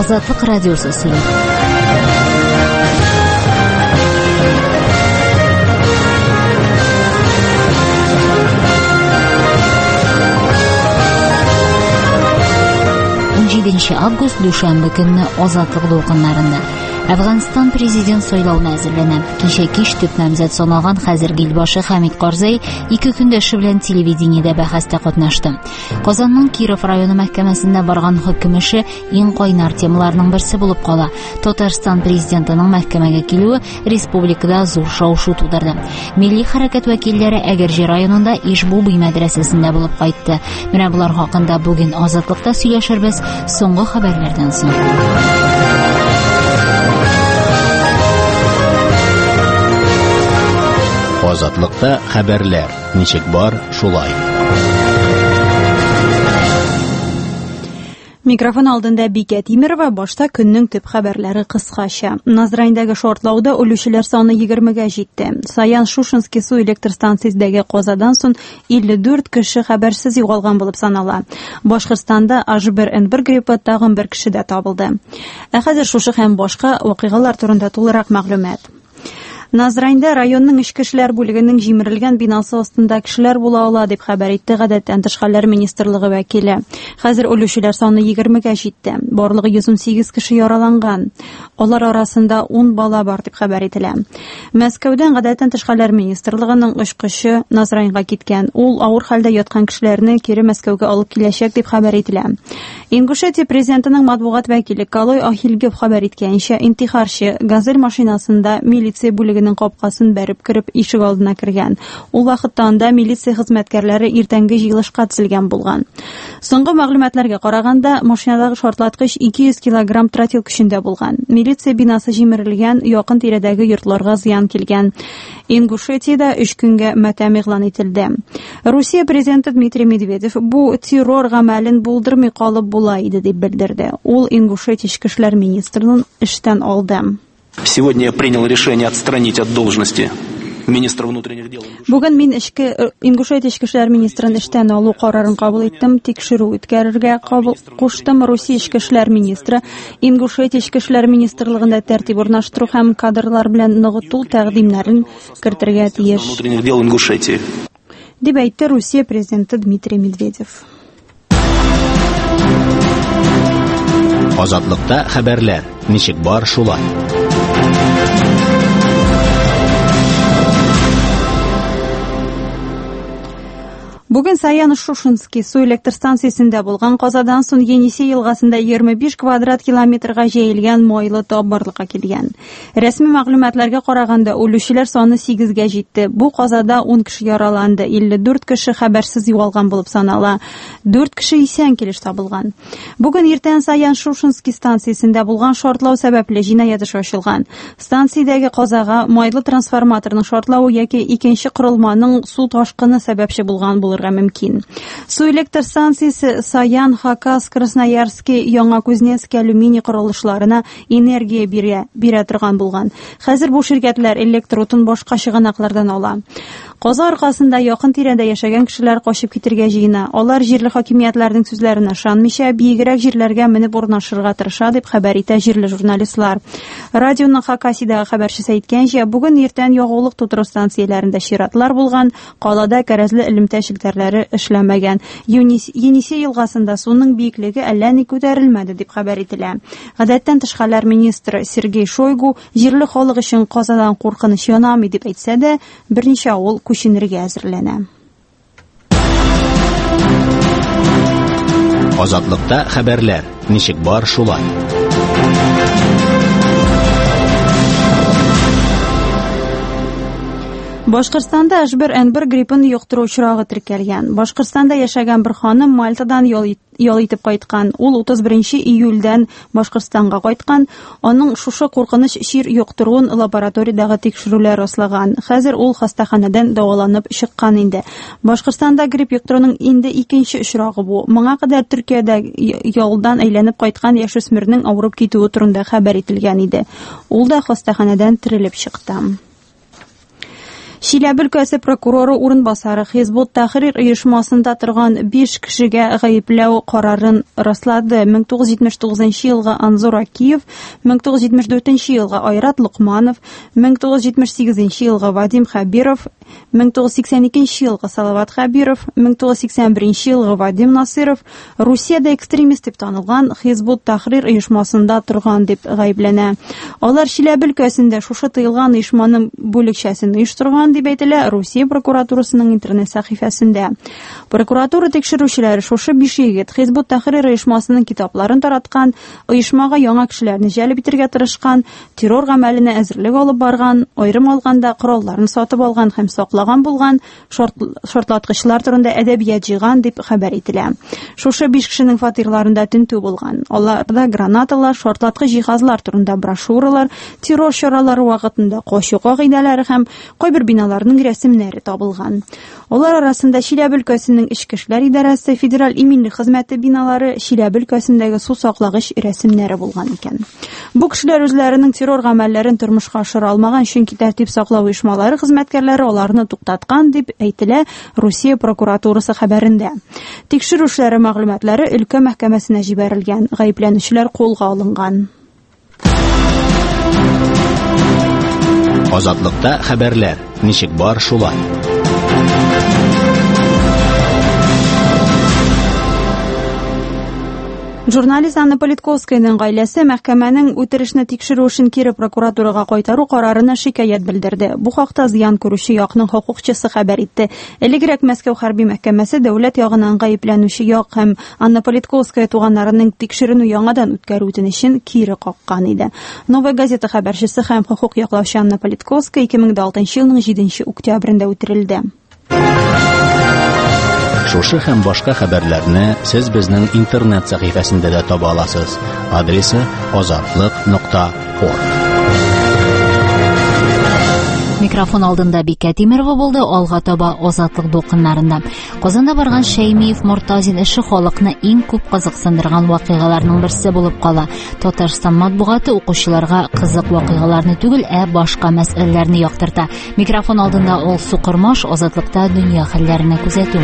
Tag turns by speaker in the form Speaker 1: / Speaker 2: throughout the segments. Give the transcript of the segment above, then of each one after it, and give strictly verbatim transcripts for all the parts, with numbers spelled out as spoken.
Speaker 1: Азатлык радиосы сөйли. он җиденче август дүшәмбе көнне Азатлык дулкыннарында Әфганстан президент сайлауына әзерләнә. Кичә кич төп намзәт саналган хәзерге илбашы Хамид Карзай ике көндәше белән телевидениедә бәхәстә катнашты. Казанның Киров районы мәхкәмәсендә барган хөкем эше иң кайнар темаларның берсе булып кала. Татарстан президентының мәхкәмәгә килүе республикада зур шау-шу тудырды. Милли хәрәкәт вәкилләре Әгәрҗе районында Ишбуби мәдрәсәсендә булып кайтты. Менә булар хакында бүген Азатлыкта сөйләшербез соңгы хәбәрләрдән соң.
Speaker 2: Азатлыкта хәбәрләр. Ничек бар, шулай.
Speaker 3: Микрофон алдында Бикә Тимерова, башта көннең төп хәбәрләре кыскача. Назрайндагы шартлауда үлүчеләр саны егермегә җитте. Саян-Шушинский су электр станциясендәге казадан соң илле дүрт кеше хәбәрсез югалган булып санала. Башкортстанда H bir N bir гриппы тагын бер кешедә табылды. Ә хәзер шушы һәм башка вакыйгалар турында тулырак мәгълүмат. Назрайнда районның эчке эшләр бүлегенең җимерелгән бинасы астында кешеләр була ала дип хәбәр итте Гадәттән тыш хәлләр министрлыгы вәкиле. Хәзер үлүчеләр саны егермегә җитте. Барлыгы йөз унсигез кеше яраланган. Алар арасында ун бала бар дип хәбәр ителә. Мәскәүдән Гадәттән тыш хәлләр министрлыгының очкычы Назрайнга киткән. Ул авыр хәлдә яткан кешеләрне кире Мәскәүгә алып киләчәк дип хәбәр ителә. Ингушетия президентының матбугат вәкиле Калой Ахилгев хәбәр иткәнчә, интихарчы газель машинасында милиция бүлеге капкасын бәреп кирип ишек алдына кергән. Ул вакытта анда милиция хезмәткәрләре иртәнге җыелышка тезелгән булган. Соңгы мәгълүматларга караганда, машинадагы шартлаткыч ике йөз килограмм тротил көчендә булган. Милиция бинасы җимерелгән, якын тирәдәге йортларга зыян килгән. Ингушетиядә өч көнгә матәм игълан ителде. Русия президенты Дмитрий Медведев бу террор гамәлен булдырмый калып була иде дип белдерде. Ул Ингушетия эчке эшләр министрын эштән алды.
Speaker 4: Сегодня я принял решение отстранить от должности министра внутренних дел.
Speaker 3: Бүген мин эчке Ингушетия эчке эшләр министрын эштән алу карарын кабул иттем, тикшерү үткәрергә кабул куштым. Русия эчке эшләр министры Ингушетия эчке эшләр министрлыгында тәртип урнаштыру һәм кадрлар белән ныгыту тәкъдимнәрен кертергә тиеш.
Speaker 4: Внутренних дел Ингушетии.
Speaker 3: Дип әйтте Русия президенты Дмитрий Медведев.
Speaker 2: Азатлыкта хәбәрләр. Ничек бар, шулай.
Speaker 3: Бүген Саян-Шушинский су электр станциясендә булган казадан соң Енисей елгасында егерме биш квадрат километрга җәелгән майлы тап барлыкка килгән. Рәсми мәгълүматларга караганда, үлүчеләр саны сигезгә җитте. Бу казада ун кеше яраланды, илле дүрт кеше хәбәрсез югалган булып санала. дүрт кеше исән килеш табылган. Бүген иртән Саян-Шушинский станциясендә булган шартлау сәбәпле җинаять эше ачылган. Станциядәге казага майлы трансформаторның шартлавы яки икенче корылманың су ташкыны сәбәпче булган булыр мөмкин. Су электр станциясе Саян, Хакас, Красноярский, Яңа Кузнецк алюминий корылышларына энергия бирә, бирә торган булган. Хәзер бу ширкәтләр электр утын башка чыганаклардан ала. Каза аркасында якын тирәдә яшәгән кешеләр качып китергә җыена. Алар җирле хакимиятләрнең сүзләренә ышанмыйча, биегрәк җирләргә менеп урнашырга тырыша дип хәбәр итә җирле журналистлар. Радионың Хакасидагы хәбәрчесе әйткәнчә, бүген иртән ягулык тутыру станцияләрендә чиратлар булган, калада кәрәзле элемтә челтәрләре эшләмәгән. Енисей елгасында суның биеклеге әллә ни күтәрелмәде дип хәбәр ителә. Гадәттән тыш хәлләр министры Сергей Шойгу җирле халык өчен казадан куркыныч янамый дип әйтсә дә, берничә авыл күченергә әзерләнә.
Speaker 2: Азатлыкта хәбәрләр. Ничек бар, шулай.
Speaker 3: Башкортстанда H bir N bir гриппын юктыру очрагы теркәлгән. Башкортстанда яшәгән бер ханым Мальтадан ял итеп кайткан. Ул утыз беренче июльдән Башкортстанга кайткан. Аның шушы куркыныч чир юктыруын лабораториядагы тикшерүләр раслаган. Хәзер ул хастаханәдән дәваланып чыккан инде. Башкортстанда грипп юктыруның инде икенче очрагы бу. Моңа кадәр Төркиядә ялдан әйләнеп кайткан яшүсмернең авырып китүе турында хәбәр ителгән иде. Ул да хастаханәдән терелеп чыкты. Чиләбе өлкәсе прокуроры урынбасары Хизбут Тахрир оешмасында торган биш кешегә гаепләү карарын раслады. мең тугыз йөз җитмеш тугызынчы елга Анзор Акиев, мең тугыз йөз җитмеш дүртенче елга Айрат Лукманов, мең тугыз йөз җитмеш сигезенче елга Вадим Хабиров, мең тугыз йөз сиксән икенче елга Салават Хабиров, мең тугыз йөз сиксән беренче елга Вадим Насиров Русиядә экстремист дип танылган Хизбут Тахрир оешмасында торган дип гаепләнә. Алар Чиләбе өлкәсендә шушы тыелган оешманың бүлекчәсен оештырган дип әйтелә Русия прокуратурасының интернет сәхифәсендә. Прокуратура тикшерүчеләре шушы биш егет Хизбут Тахрир оешмасының китапларын тараткан, оешмага яңа кешеләрне җәлеп итәргә тырышкан, террор гамәленә әзерлек алып барган, аерым алганда коралларын сатып алган һәм саклаган булган, шартлаткычлар турында әдәбият җыйган дип хәбәр ителә. Шушы биш кешенең фатирларында тинтү булган. Аларда гранаталар, шартлаткыч җиһазлар турында брошюралар, террор чаралары вакытында качу кагыйдәләре һәм кайбер биналарның рәсемнәре табылган. Алар арасында Чиләбе өлкәсенең Эчке эшләр идарәсе, федераль иминлек хезмәте биналары, Чиләбе өлкәсендәге су саклагыч рәсемнәре булган икән. Бу кешеләр үзләренең террор гамәлләрен тормышка ашыра алмаган, чөнки тәртип саклау оешмалары хезмәткәрләре аларны туктаткан дип әйтелә Русия прокуратурасы хәбәрендә. Тикшерү эшләре мәгълүматлары өлкә мәхкәмәсенә җибәрелгән, гаепләнүчеләр кулга алынган.
Speaker 2: Азатлыкта хәбәрләр. Ничек бар шулай.
Speaker 3: Журналист Анна Политковскаяның гаиләсе мәхкәмәнең үтерешне тикшерү өчен кире прокуратурага кайтару карарына шикаят белдерде. Бу хакта зыян күрүче якның хокукчысы хәбәр итте. Элегрәк Мәскәү хәрби мәхкәмәсе дәүләт ягыннан гаепләнүче як һәм Анна Политковская туганнарының тикшерүне яңадан үткәрү өтенечен кире каккан иде. Новая газета хәбәрчесе һәм хокук яклаучы Анна Политковская ике мең алтынчы елның җиденче октябрендә үтерелде.
Speaker 2: Шушы һәм башка хәбәрләрне сез безнең интернет сәхифәсендә дә таба аласыз. Адресы азатлык нокта орг.
Speaker 1: Микрофон алдында Бикә Тимерова булды, алга таба азатлык дулкыннарында. Казанда барган Шәймиев Мортазин эше халыкны иң күп кызыксындырган вакыйгаларның берсе булып кала. Татарстан матбугаты укучыларга кызык вакыйгаларны түгел, ә башка мәсьәләләрне яктырта. Микрофон алдында ул Сукырмаш, азатлыкта дөнья хәлләренә күзәтү.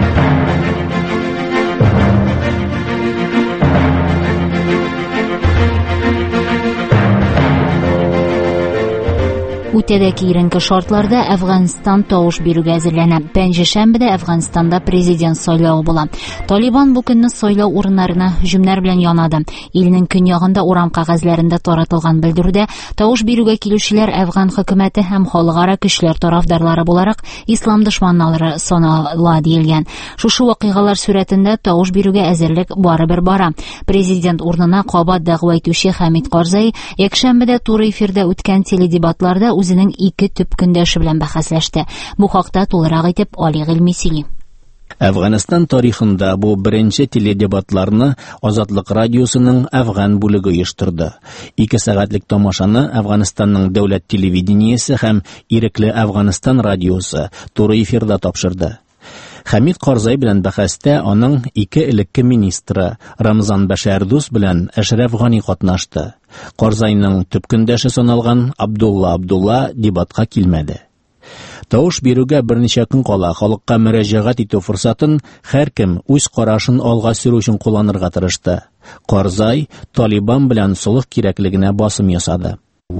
Speaker 1: Үтәдә киеренке шартларда Әфганстан тавыш бирүгә әзерләнә. Пәнҗешәмбедә Әфганстанда президент сайлауы була. Талибан бу көнне сайлау урыннарына һөҗүмнәр белән янады. Илнең көньягында урам кәгазьләрендә таратылган белдерүдә тавыш бирүгә килүчеләр Әфган хөкүмәте һәм халыкара көчләр тарафдарлары буларак ислам дошманнары санала диелгән. Шушы вакыйгалар сурәтендә тавыш бирүгә әзерлек барыбер бара. Президент урынына кабат дәгъва итүче Хамид Карзай якшәмбедә туры эфирдә үткән теледебатларда үзенең ике төп көндәше белән бәхәсләште. Бу хакта тулырак итеп Али Гыйльми сөйли.
Speaker 2: Әфганстан тарихында бу беренче теледебатларны Азатлык радиосының Әфган бүлеге оештырды. Ике сәгатьлек тамашаны Әфганстанның дәүләт телевидениесе һәм Ирекле Әфганстан радиосы туры эфирда тапшырды. Хамид Карзай белән бәхәстә аның ике элекке министры Рамзан Бәшәрдус белән Әшрәф Гани катнашты. Карзайның төп көндәше саналган Абдулла Абдулла дебатка килмәде. Тавыш бирүгә берничә көн кала халыкка мөрәҗәгать итү форсатын һәркем үз карашын алга сөрү өчен кулланырга тырышты. Карзай Талибан белән сулых кирәклегенә басым ясады.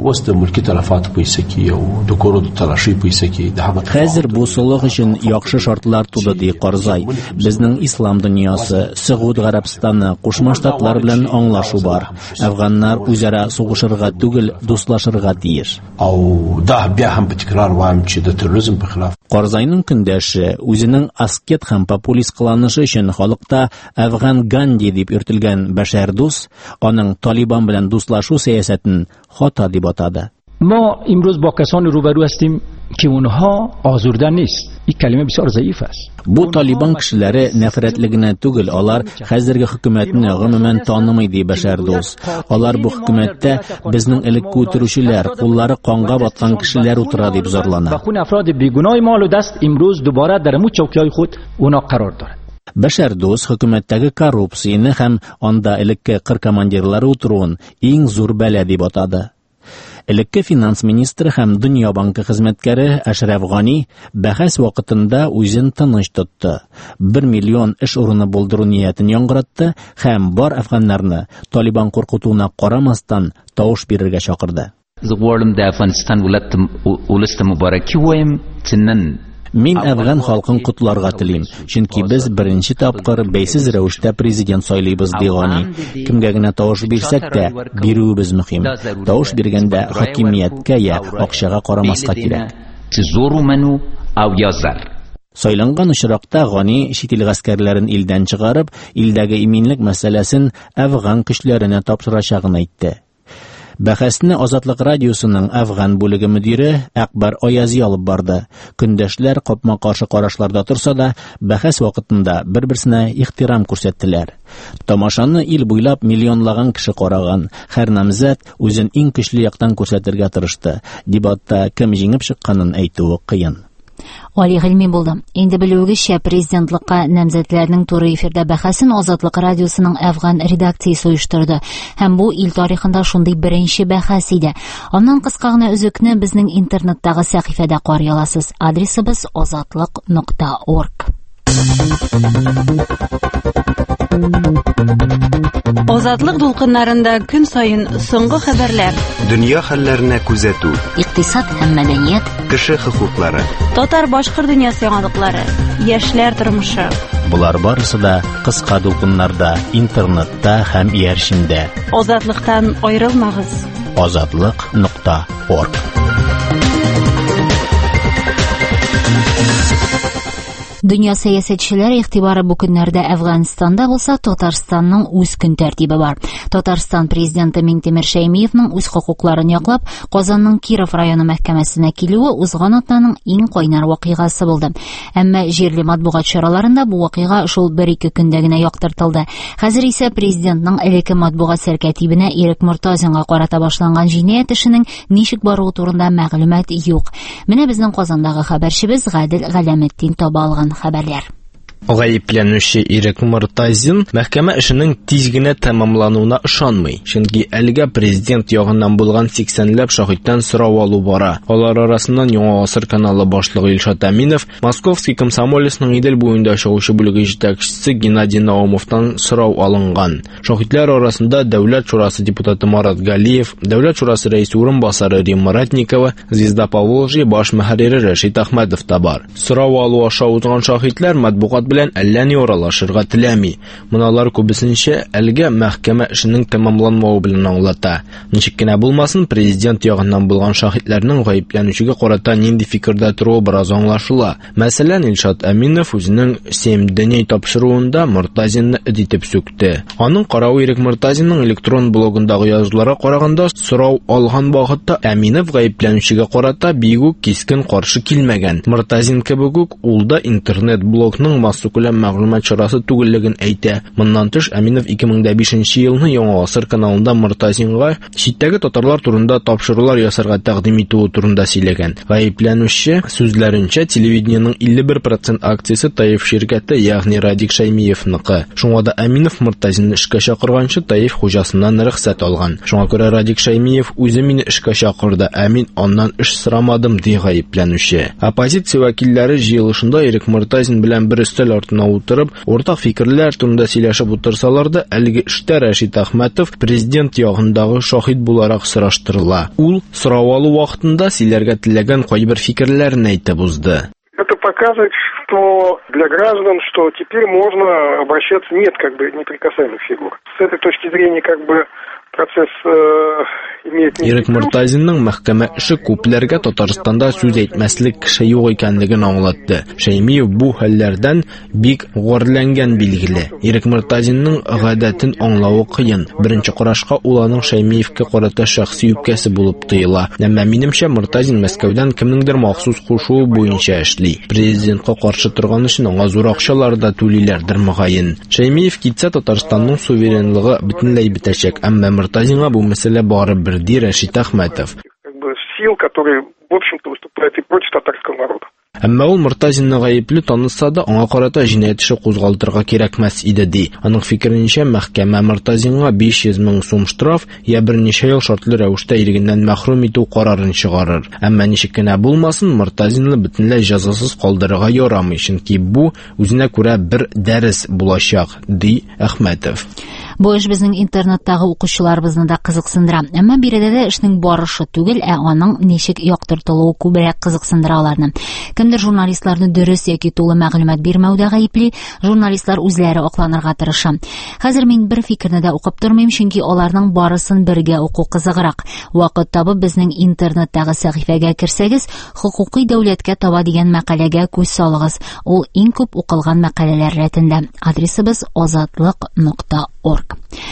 Speaker 2: Хәзер бу сулых өчен яхшы шартлар туды ди Карзай. Безнең ислам дөньясы, Сәгуд Гарәбстаны, Кушма Штатлар белән аңлашу бар. Әфганнар үзара сугышырга түгел, дуслашырга тиеш. Карзайның көндәше үзенең аскет һәм популист кыланышы өчен халыкта Әфган Ганди дип йөртелгән Бәшәрдус аның Талибан белән дуслашу сәясәтен хата дип атады.
Speaker 5: ما امروز با کسانی روبرو هستیم که اونها آزرده نیست. این کلمه بسیار ضعیف است.
Speaker 2: Бу Талибан кешеләре нәфрәтлегенә түгел, алар хәзерге хөкүмәтне гомумән танымый ди Бәшәрдус. Алар бу хөкүмәттә безнең элекке үтерүчеләр, куллары канга баткан кешеләр утыра дип зарлана.
Speaker 5: و خون افراد بیگناه مال و دست امروز دوباره در مو چوکی‌های خود اونا قرار دارد.
Speaker 2: Бәшәрдус хөкүмәттәге коррупцияны һәм анда элекке кыр командирлары утыруын иң зур бәла дип атады. Элекке финанс министры һәм Дөнья банкы хезмәткәре Ашраф Гани бәхәс вакытында үзен тыныч тотты. Бер миллион эш урыны булдыру ниятен яңгыратты һәм бар афганнарны Талибан куркытуына карамастан тавыш бирергә чакырды. Мин Әфган халкын котларга телим, чөнки без беренче тапкыр бәйсез рәвештә президент сайлыйбыз ди Гани. Кемгә генә тавыш бирсәк тә, бирүебез мөһим. Тавыш биргәндә хакимияткә я акчага карамаска кирәк. Сайланган очракта Гани чит ил гаскәрләрен илдән чыгарып, илдәге иминлек мәсьәләсен Әфган көчләренә тапшырачагын әйтте. Бәхәсне Азатлык радиосының Әфган бүлеге мөдире Әкбар Аязи алып барды. Көндәшләр капма-каршы карашларда торса да, бәхәс вакытында бер-берсенә ихтирам күрсәттеләр. Тамашаны ил буйлап миллионлаган кеше караган. Һәр намзәт үзен иң көчле яктан күрсәтергә тырышты. Дебатта кем җиңеп чыкканын әйтүе кыен.
Speaker 1: Али гыйльми булды. Инде белүегезчә, президентлыкка намзәтләрнең туры эфирда бәхәсен Азатлык радиосының Әфган редакциясе оештырды. Һәм бу ил тарихында шундый беренче бәхәс иде. Аннан кыска гына өзекне безнең интернеттагы сәхифәдә карый аласыз. Адресыбыз азатлык нокта орг.
Speaker 3: Азатлык дулкыннарында көн сайын соңгы хәбәрләр,
Speaker 6: дөнья хәлләренә күзәтү,
Speaker 1: икътисад һәм мәдәният,
Speaker 6: кеше хокуклары,
Speaker 3: татар-башкыр дөньясы яңалыклары, яшьләр тормышы.
Speaker 2: Булар барысы да кыска дулкыннарда, интернетта һәм иярчендә.
Speaker 3: Азатлыктан аерылмагыз.
Speaker 2: азатлык нокта орг.
Speaker 1: Дөнья сәясәтчеләре игътибары бу көннәрдә Әфганстанда булса, Татарстанның үз көн тәртибе бар. Татарстан президенты Минтимер Шәймиевның үз хокукларын яклап, Казанның Киров районы мәхкәмәсенә килүе узган атнаның иң кайнар вакыйгасы булды. Әмма җирле матбугат чараларында бу вакыйга шул бер-ике көндә генә яктыртылды. Хәзер исә президентның элекке матбугат сәркәтибенә Ирек Мортазинга карата башланган җинаять эшенең ничек баруы турында мәгълүмат юк. Менә безнең Казандагы хәбәрчебез Гадел Галәметдин таба алган хәбәрләр.
Speaker 7: Гаепләнүче Ирек Мортазин мәхкәмә эшенең тиз генә тәмамлануына ышанмый, чөнки әлегә президент ягыннан булган сиксәнләп шаһиттан сорау алу бара. Алар арасыннан Яңа гасыр каналы башлыгы Илшат Әминов, Московский комсомолецның Идел буенда чыгучы бүлеге җитәкчесе Геннадий Наумовтан сорау алынган. Шаһитлар арасында Дәүләт шурасы депутаты Марат Галиев, Дәүләт шурасы рәисе урынбасары Римма Ратникова, Звезда Поволжья баш мөхәррире Рәшит Әхмәтов та бар. Сорау алу аша узган шаһитлар матбугат белән әллә ни аралашырга теләми. Моналар күбесенчә әлегә мәхкәмә эшенең тәмамланмавы белән аңлата. Ничек кенә булмасын, президент ягыннан булган шаһитларның гаепләнүчегә карата нинди фикердә торуы бераз аңлашыла. Мәсәлән, Илшат Әминов үзенең Семдәнәй тапшыруында Мортазинны эдитеп сүкте. Аның каравы Ирек Мортазинның электрон блогындагы язуларга караганда, сорау алган вакытта Әминов гаепләнүчегә карата бик үк кискен каршы килмәгән. Мортазин кебек үк ул да интернет-блогның массакүләм мәгълүмат чарасы түгеллеген әйтә. Моннан тыш, Әминов ике мең бишенче елны Яңа гасыр каналында Мортазинга читтәге татарлар турында тапшырулар ясарга тәкъдим итүе турында сөйләгән. Гаепләнүче сүзләренчә, телевидениеның илле бер процент акциясе Таиф ширкәте, ягъни Радик Шәймиевныкы. Шуңа да Әминов Мортазинны эшкә чакырганчы Таиф хуҗасыннан рөхсәт алган. Шуңа күрә Радик Шәймиев үзе мине эшкә чакырды, ә мин аннан эш сорамадым, ди гаепләнүче. Оппозиция вәкилләре җыелышында Ирек Мортазин белән бер өстәл артына утырып, уртак фикерләр турында сөйләшеп утырсалар да, әлеге эштә Рәшит Әхмәтов президент ягындагы шаһит буларак сораштырыла. Ул сорау алу вакытында сөйләргә теләгән кайбер фикерләрен әйтеп узды.
Speaker 8: Это показывает, что для граждан, что теперь можно обращаться, нет как бы неприкасаемых фигур. С этой точки зрения как бы процесс э, имеет...
Speaker 7: Ирек Мортазинның мәхкәмә эше күпләргә Татарстанда сүз әйтмәслек кеше юк икәнлеген аңлатты. Шәймиев бу хәлләрдән бик горләнгән билгеле. Ирек Мортазинның гадәтен аңлавы кыен. Беренче карашка ул аның Шәймиевкә карата шәхси үпкәсе булып тоела. Әмма минемчә Мортазин Мәскәүдән кемнеңдер махсус кушуы буенча эшли. Президентка каршы торган өчен аңа зур акчалар да түлиләрдер мөгаен. Шәймиев китсә, Татарстанның суверенлыгы бөтенләй бетәчәк, әмма Мортазинга бу мәсьәлә бары бер ди Рәшит Әхмәтов.
Speaker 8: Как бы сил, которые, в общем-то, выступают и против татарского народа.
Speaker 7: Әмма ул Мортазинны гаепле танытса да, аңа карата җинаять эше кузгалтырга кирәкмәс иде ди. Аның фикеренчә, мәхкәмә Мортазинга биш йөз мең сум штраф я берничә ел шартлы рәвештә ирегеннән мәхрүм итү карарын чыгарыр. Әмма ничек кенә булмасын, Мортазинны бөтенләй җәзасыз калдырырга ярамый, чөнки бу үзенә күрә бер дәрес булачак, ди Әхмәтов.
Speaker 1: Бу эш безнең интернеттагы укучыларыбызны да кызыксындыра. Әмма биредә дә эшнең барышы түгел, ә аның ничек яктыртылуы күбрәк кызыксындыра аларны. Кемдер журналистларны дөрес яки тулы мәгълүмат бирмәүдә гаепли, журналистлар үзләре акланырга тырыша. Хәзер мин бер фикерне дә укып тормыйм, чөнки аларның барысын бергә уку кызыграк. Вакыт табып безнең интернеттагы сәхифәгә керсәгез, хукукый дәүләткә таба дигән мәкаләгә күз салыгыз. Ул иң күп укылган мәкаләләр рәтендә. Адресыбыз азатлык нокта орг.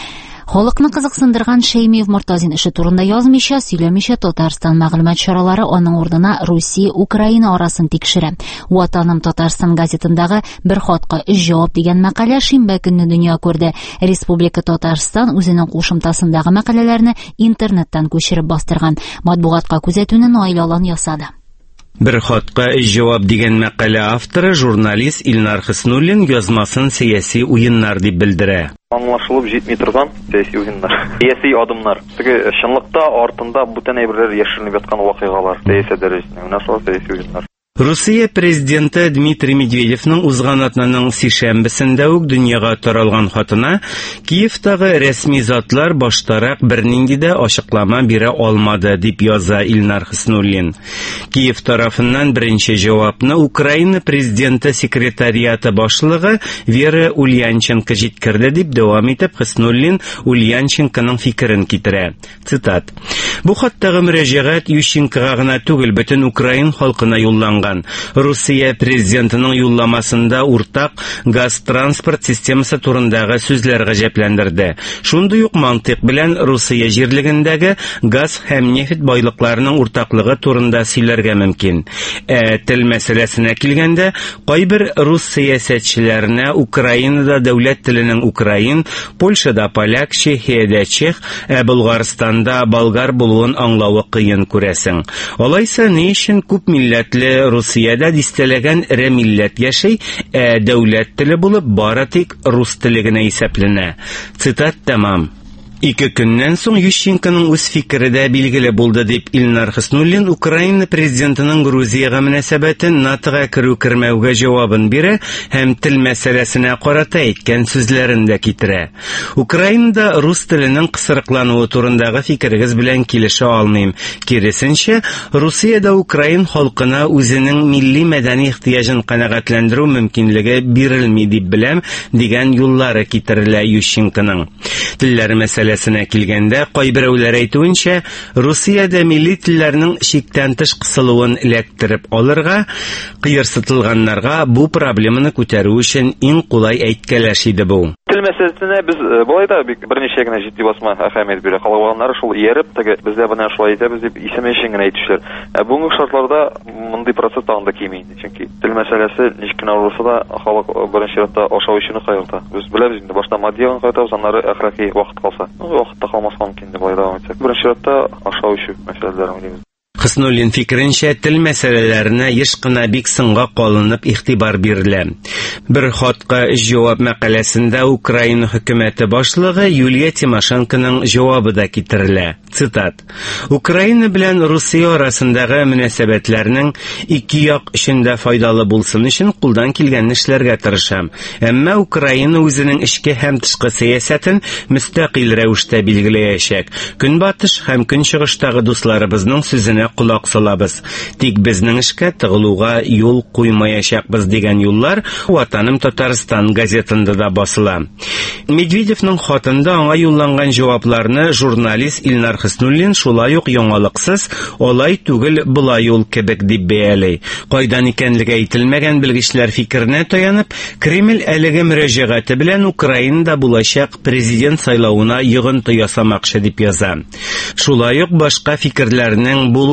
Speaker 1: Халыкны кызыксындырган Шәймиев Мортазин эше турында язмыйча, сөйләмичә Татарстан мәгълүмат чаралары аның урынына Русия, Украина арасын тикшерә. Ватаным Татарстан газетындагы бер хатка өч җавап дигән мәкалә шимбә көнне дөнья күрде. Республика Татарстан үзенең кушымтасындагы мәкаләләрне интернеттан күчереп бастырган. Матбугатка күзәтүне Наил Алан ясады.
Speaker 9: Бер хатка өч җавап дигән мәкалә авторы журналист Илнар Хиснуллин язмасын сәяси уеннар дип белдерә.
Speaker 10: Аңлашылып җитми торган сәяси уеннар, сәяси адымнар. Теге чынлыкта артында бүтән әйберләр яшеренеп яткан вакыйгалар, сәяси дәрәҗәдә. Менә шул сәяси уеннар.
Speaker 9: Русия президенты Дмитрий Медведевның узган атнаның сишәмбесендә үк дөньяга таралган хатына Киевтагы рәсми затлар баштарак бернинди дә ачыклама бирә алмады дип яза Илнар Хиснуллин. Киев тарафыннан беренче җавапны Украина президенты секретариаты башлыгы Вера Ульянченко җиткерде дип дәвам итеп Хиснуллин Ульянченконың фикерен китерә. Цитат: Бу хаттагы мөрәҗәгать Ющенкога гына түгел, бөтен Украин халкына юлланган. Русия президентының юлламасында уртак газ транспорт системасы турындагы сүзләр гаҗәпләндерде. Шундый ук мантык белән Русия җирлегендәге газ һәм нефть байлыкларының уртаклыгы турында сөйләргә мөмкин. Ә тел мәсьәләсенә килгәндә, кайбер рус сәясәтчеләренә Украинада дәүләт теленең украин, Польшада поляк, Чехиядә чех, ә Болгарстанда болгар булуын аңлавы кыен күрәсең. Алайса ни өчен күп милләтле Русиядә дистәләгән эре милләт яши, ә дәүләт теле булып бары тик рус теле генә исәпленә. Цитат тәмам. Ике көннән соң Ющенконың үз фикере дә билгеле булды дип Илнар Хиснуллин Украина президентының Грузиягә мөнәсәбәтен НАТОга керү-кермәүгә җавабын бирә һәм тел мәсьәләсенә карата әйткән сүзләрен дә китерә. Украинада рус теленең кысырыклануы турындагы фикерегез белән килешә алмыйм. Киресенчә, Русиядә Украин халкына үзенең милли мәдәни ихтыяҗын канәгатьләндерү мөмкинлеге бирелми дип беләм дигән юллары китерелә Ющенконың. Телләр мәсьәләсенә килгәндә, кайберәүләр әйтүенчә, Русиядә милли телләрнең чиктән тыш кысылуын эләктереп алырга, кыерсытылганнарга бу проблеманы күтәрү өчен иң кулай әйткәләш иде бу.
Speaker 10: Тел мәсьәләсенә без болай да бик берничә генә җитди басма әһәмият бирә. Калганнары шул ияреп, теге бездә бына шулай итәбез дип исеме өчен генә әйтүчләр. Ә бүгенге шартларда мондый процесс тагында кими инде. Чөнки тел мәсьәләсе ничек кенә булса да халык беренче чиратта ашаучыны кайгырта. Без беләбез инде, башта матдиягын кайтабыз, аннары әхлакый вакыт калса. Вакытта калмаска мөмкин дип уйлыйм. Беренче чиратта ашаучы мәсьәләләр уйлыйм.
Speaker 9: Хиснуллин фикеренчә, тел мәсьәләләренә еш кына бик сынга калынып игътибар бирелә. Бер хатка өч җавап мәкаләсендә Украина хөкүмәте башлыгы Юлия Тимошенконың җавабы да китерелә. Цитат: Украина белән Русия арасындагы мөнәсәбәтләрнең ике як өчен дә файдалы булсын өчен кулдан килгәнне эшләргә тырышам. Әмма Украина үзенең эчке һәм тышкы сәясәтен мөстәкыйль рәвештә билгеләячәк. Көнбатыш һәм көнчыгыштагы дусларыбызның сүзенә кулак салабыз. Тик безнең эшкә тыгылуга юл куймаячакбыз дигән юллар Ватаным Татарстан газетында да басыла. Медведевның хатында аңа юлланган җавапларны журналист Илнар Хиснуллин шулай ук яңалыксыз, алай түгел булай ул кебек дип бәялый. Кайдан икәнлеге әйтелмәгән белгечләр фикеренә таянып, Кремль әлеге мөрәҗәгате белән Украинада булачак президент сайлауына йогынты ясамакчы дип яза. Шулай ук башка фикерләрнең булу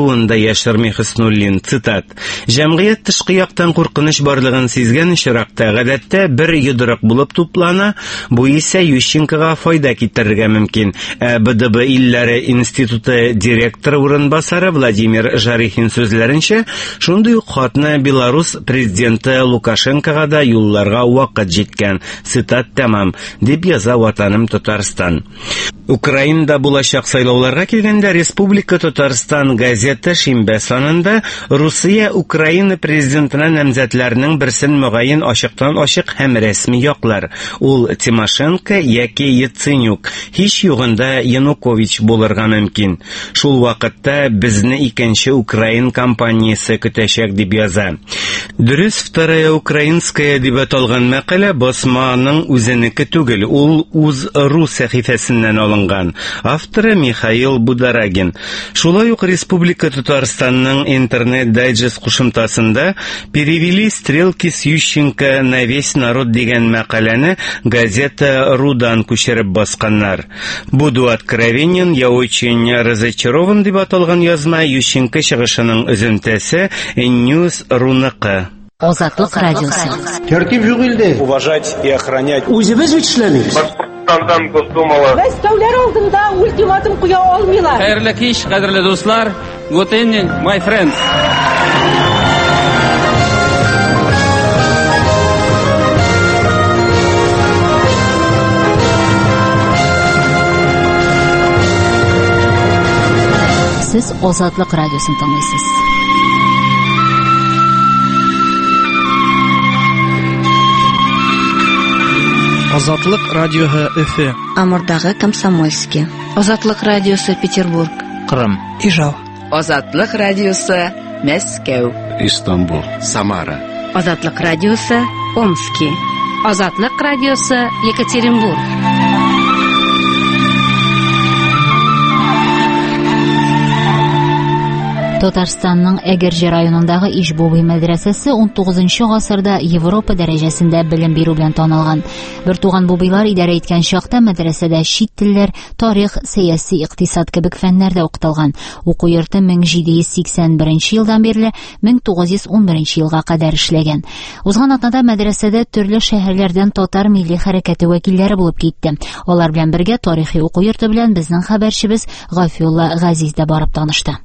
Speaker 9: булуын да яшерми Хөснуллин. Цитат: «Җәмгыять тышкы яктан куркыныч барлыгын сизгән очракта гадәттә бер йодрык булып туплана, бу исә Ющенкога файда китерергә мөмкин». Ә БДБ илләре институты директоры урынбасары Владимир Жарихин сүзләренчә, шундый ук хатны Беларус президенты Лукашенкога да юлларга вакыт җиткән. Цитат тәмам, дип яза Ватаным Татарстан. Украинада булачак сайлауларга килгәндә Республика Татарстан газета шимбә санында Русия Украина президентына намзәтләрнең берсен мөгаен ачыктан ачык һәм рәсми яклар. Ул Тимошенко яки Яценюк, һич югында Янукович булырга мөмкин. Шул вакытта безне икенче Украин компаниясе көтәчәк, дип яза. Дөрес, вторая украинская дип аталган мәкалә басманың үзенеке түгел, ул үз рус сәхифәсеннән алынган. Авторы Михаил Бударагин. Шулай ук Республика Татарстанның интернет-дайджест кушымтасында «Перевели стрелки с Ющенко на весь народ» дигән мәкаләне газета «Рудан» күчереп басканнар. «Буду откровенен, я очень разочарован» дип аталган язма Ющенко чыгышының өзентәсе News руныкы.
Speaker 1: Азатлык радиосы.
Speaker 11: Тәртип юк илдә. Уважать и охранять. Үзебез бит эшләмибез.
Speaker 8: Башкортстандан Госдумала.
Speaker 12: Мәскәүләр алдында ультиматум куя алмыйлар.
Speaker 13: Хәерле кич, кадерле дуслар. Good evening, my friends.
Speaker 1: Сез Азатлык радиосын тыңлыйсыз.
Speaker 14: Азатлык радиоһы Өфе.
Speaker 15: Амурдагы Комсомольский.
Speaker 16: Азатлык радиосы Петербург.
Speaker 14: Кырым. Ижау.
Speaker 16: Азатлык радиосы Мәскәү.
Speaker 17: Истанбул. Самара.
Speaker 16: Азатлык радиосы Омский.
Speaker 1: Азатлык радиосы Екатеринбург. Татарстанның Әгерҗе районындагы Ишбуби мәдрәсәсе он тугызынчы гасырда Европа дәрәҗәсендә белем бирү белән танылган. Бер туган бубыйлар идарә иткән чакта мәдрәсәдә чит телләр, тарих, сәяси, икътисад кебек фәннәр дә укытылган. Уку йорты мең җиде йөз сиксән беренче елдан бирле мең тугыз йөз ун беренче елга кадәр эшләгән. Узган атнада мәдрәсәдә төрле шәһәрләрдән татар милли хәрәкәте вәкилләре булып китте. Алар белән бергә тарихи уку йорты белән безнең хәбәрчебез Гафиулла Газиз дә барып танышты.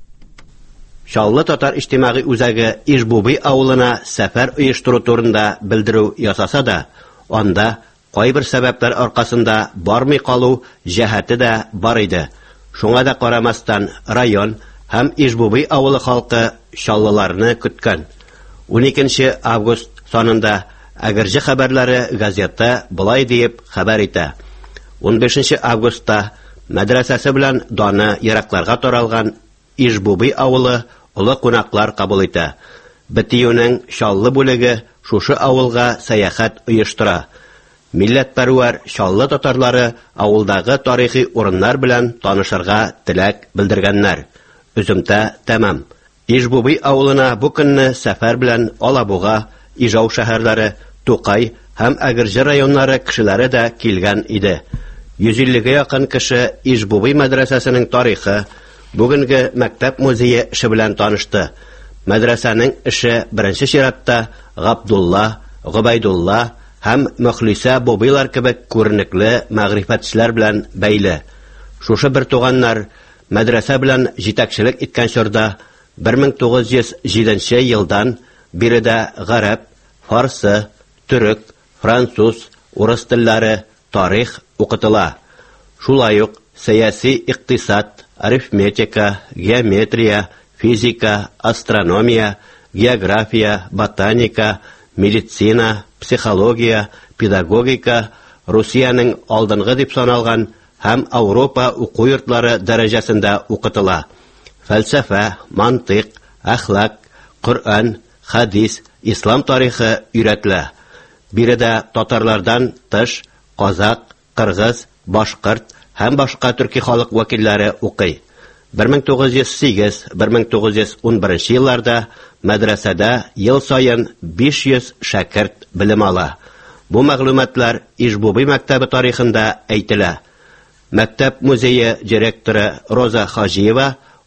Speaker 18: Шаллы татар иҗтимагый үзәге Ишбуби авылына сәфәр оештыру турында белдерү ясаса да, анда кайбер сәбәпләр аркасында бармый калу җәһәте дә бар иде. Шуңа да карамастан район һәм Ишбуби авылы халкы шаллыларны көткән. он икенче август санында Әгерҗе хәбәрләре газета булай дип хәбәр итә. он бишенче августта мәдрәсәсе белән даны еракларга таралган Ишбуби авылы олы кунаклар кабул итә. Битиюнең шаллы бүлеге шушы авылга сәяхәт оештыра. Милләтпәрвәр шаллы татарлары авылдагы тарихи урыннар белән танышырга теләк белдергәннәр. Үземтә тәмам. Ишбуби авылына бу көнне сәфәр белән Алабуга, Ижау шәһәрләре, Тукай һәм Әгерҗе районнары кешеләре дә килгән иде. йөз иллегә якын кеше Ишбуби мәдрәсәсенең тарихы, бүгенге мәктәп музее эше белән танышты. Мәдрәсәнең эше беренче чиратта Габдулла, Губайдулла һәм Мөхлисә бубыйлар кебек күренекле мәгърифәтчеләр белән бәйле. Шушы бер туганнар мәдрәсә белән җитәкчелек иткән чорда мең тугыз йөз җиденче елдан биредә гарәп, фарсы, төрек, француз, урыс телләре, тарих укытыла. Шулай ук сәяси, икътисад, арифметика, геометрия, физика, астрономия, география, ботаника, медицина, психология, педагогика, Русияның алдынгы дип саналган һәм Европа уку йортлары дәрәҗәсендә укытыла. Фәлсәфә, мантык, әхлак, Коръән, хадис, ислам тарихы өйрәтелә. Биредә татарлардан тыш казак, кыргыз, башкорт һәм башка төрки халык вәкилләре укый. мең тугыз йөз сигез - мең тугыз йөз ун беренче елларда мәдрәсәдә ел сайын биш йөз шәкерт белем ала. Бу мәгълүматлар Ишбуби мәктәбе тарихында әйтелә. Мәктәп музее директоры Роза Хаҗиева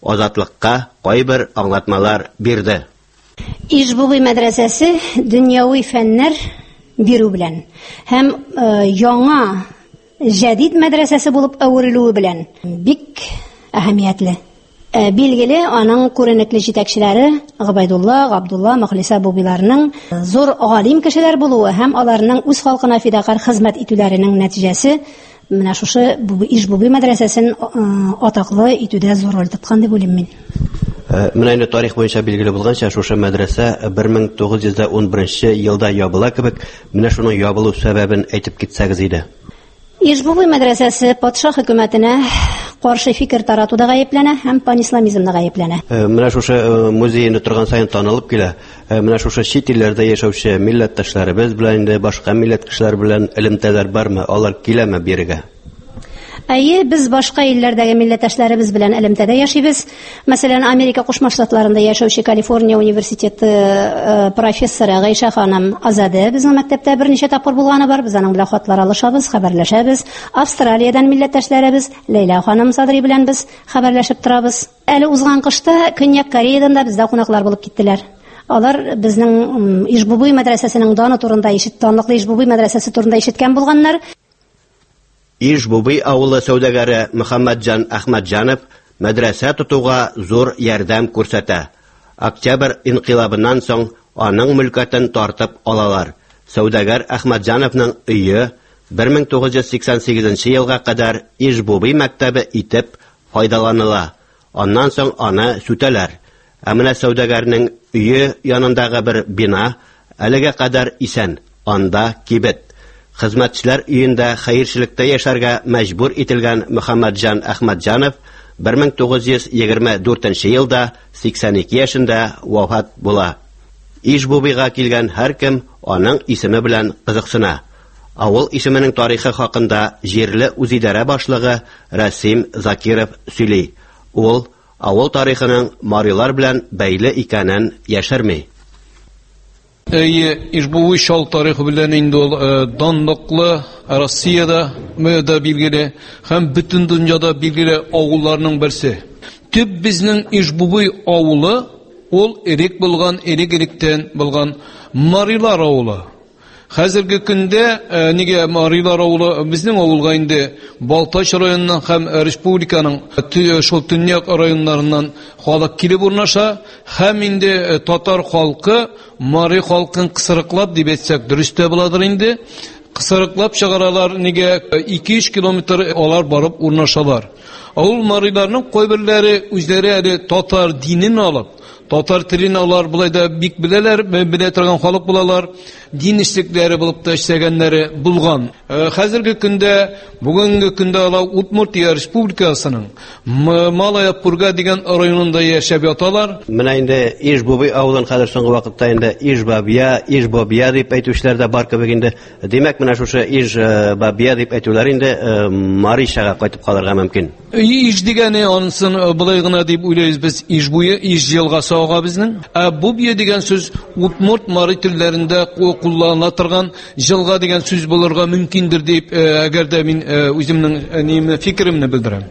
Speaker 18: Азатлыкка кайбер аңлатмалар бирде.
Speaker 19: Ижбуби мәдрәсәсе дөньяви фәннәр бирү белән һәм э, яңа җәдид мәдрәсәсе булып әверелүе белән бик әһәмиятле. Э, билгеле, аның күренекле җитәкчеләре Габайдулла, Габдулла, Мөхлисә бубиларның зур галим кешеләр булуы һәм аларның үз халкына фидакар хезмәт итүләренең нәтиҗәсе менә шушы Ижбуби мәдрәсәсен э, атаклы итүдә зур роль тоткан дип уйлыйм мин.
Speaker 18: Менә инде тарих буенча билгеле булганча, шушы мәдрәсә бер мең тугыз йөз ун беренче елда ябыла кебек, менә шуның ябылу сәбәбен әйтеп китсәгез иде.
Speaker 19: Ижбуби мәдрәсәсе патша хөкүмәтенә каршы фикер таратуда гаепләнә һәм панисламизмда гаепләнә.
Speaker 18: Менә шушы музейны торган сайын танылып килә. Менә шушы чит илләрдә яшәүче милләттәшләребез белән инде башка милләт кешеләр белән элемтәләр бармы? Алар киләме бирегә?
Speaker 19: Әйе, без башка илләрдәге милләттәшләребез белән элемтәдә яшибез. Мәсәлән, Америка Кушма Штатларында яшәүче Калифорния университеты э, профессоры Гайша ханым Азады безнең мәктәптә берничә тапкыр булганы бар. Без аның белән хатлар алышабыз, хәбәрләшәбез. Австралиядән милләттәшләребез Лейла ханым Садри белән без хәбәрләшеп торабыз. Әле узган кышта Көньяк Кореядан да бездә кунаклар булып киттеләр. Алар безнең Ижбуби мәдрәсәсенең даны турында ишет, данлыклы Ижбуби мәдрәсәсе турында ишеткән булганнар.
Speaker 18: Ижбуби авылы сәүдәгәре Мөхәммәтҗан Әхмәтҗанов мәдрәсә тотуга зур ярдәм күрсәтә. Октябрь инкыйлабыннан соң аның мөлкәтен тартып алалар. Сәүдәгәр Әхмәтҗановның өйе бер мең тугыз йөз сиксән сигезенче елга кадәр Ижбуби мәктәбе итеп файдаланыла. Аннан соң аны сүтәләр. Ә менә сәүдәгәрнең өйе янындагы бер бина әлегә кадәр исән. Анда кибет. Хезмәтчеләр өендә хәерчелектә яшәргә мәҗбүр ителгән Мөхәммәтҗан Әхмәтҗанов бер мең тугыз йөз егерме дүртенче елда сиксән ике яшендә вафат була. Ижбубига килгән һәркем аның исеме белән кызыксына. Авыл исеменең тарихы хакында җирле үзидарә башлыгы Расим Закиров сөйли. Ул авыл тарихының марилар белән бәйле икәнен яшерми.
Speaker 20: Әйе, Ижбуби шал тарихы белән инде ул данлыклы Россиядә да билгеле һәм бөтен дөньяда билгеле авылларның берсе. Төп безнең Ижбуби авылы ул эрек булган, эрек-эректән булган марилар авылы. Хәзерге көндә нигә марилар авылы безнең авылга инде Балтач районыннан һәм республиканың шул төньяк районнарыннан халык килеп урнаша, һәм инде татар халкы мари халкын кысырыклап дип әйтсәк дөрес тә буладыр инде. Кысырыклап чыгаралар, нигә ике-өч километр алар барып урнашалар. Авыл мариларның кайберләре үзләре әле татар динен алып, татар телен алар булай да бик беләләр, белә торган халык булалар, дин эшлекләре булып та эшләгәннәре булган. Хәзерге көндә, бүгенге көндә алар Удмуртия республикасының Малая Пурга дигән районында яшәп яталар.
Speaker 18: Менә инде Ижбуби авылын хәзер соңгы вакытта инде Ижбабия, Ижбабия дип әйтүчләр дә бар кебек инде. Димәк, менә шушы Ижбабия дип әйтүләр инде Маришага кайтып калырга мөмкин.
Speaker 20: Иж дигәне ансын булай гына дип уйлыйбыз без. Ижбуя Иж елгасы ага безнең. Ә бу бия дигән сүз Удмурт мари телләрендә кулланыла торган җылга дигән сүз булырга мөмкиндер дип, әгәр дә мин үземнең ниме фикеремне белдерәм.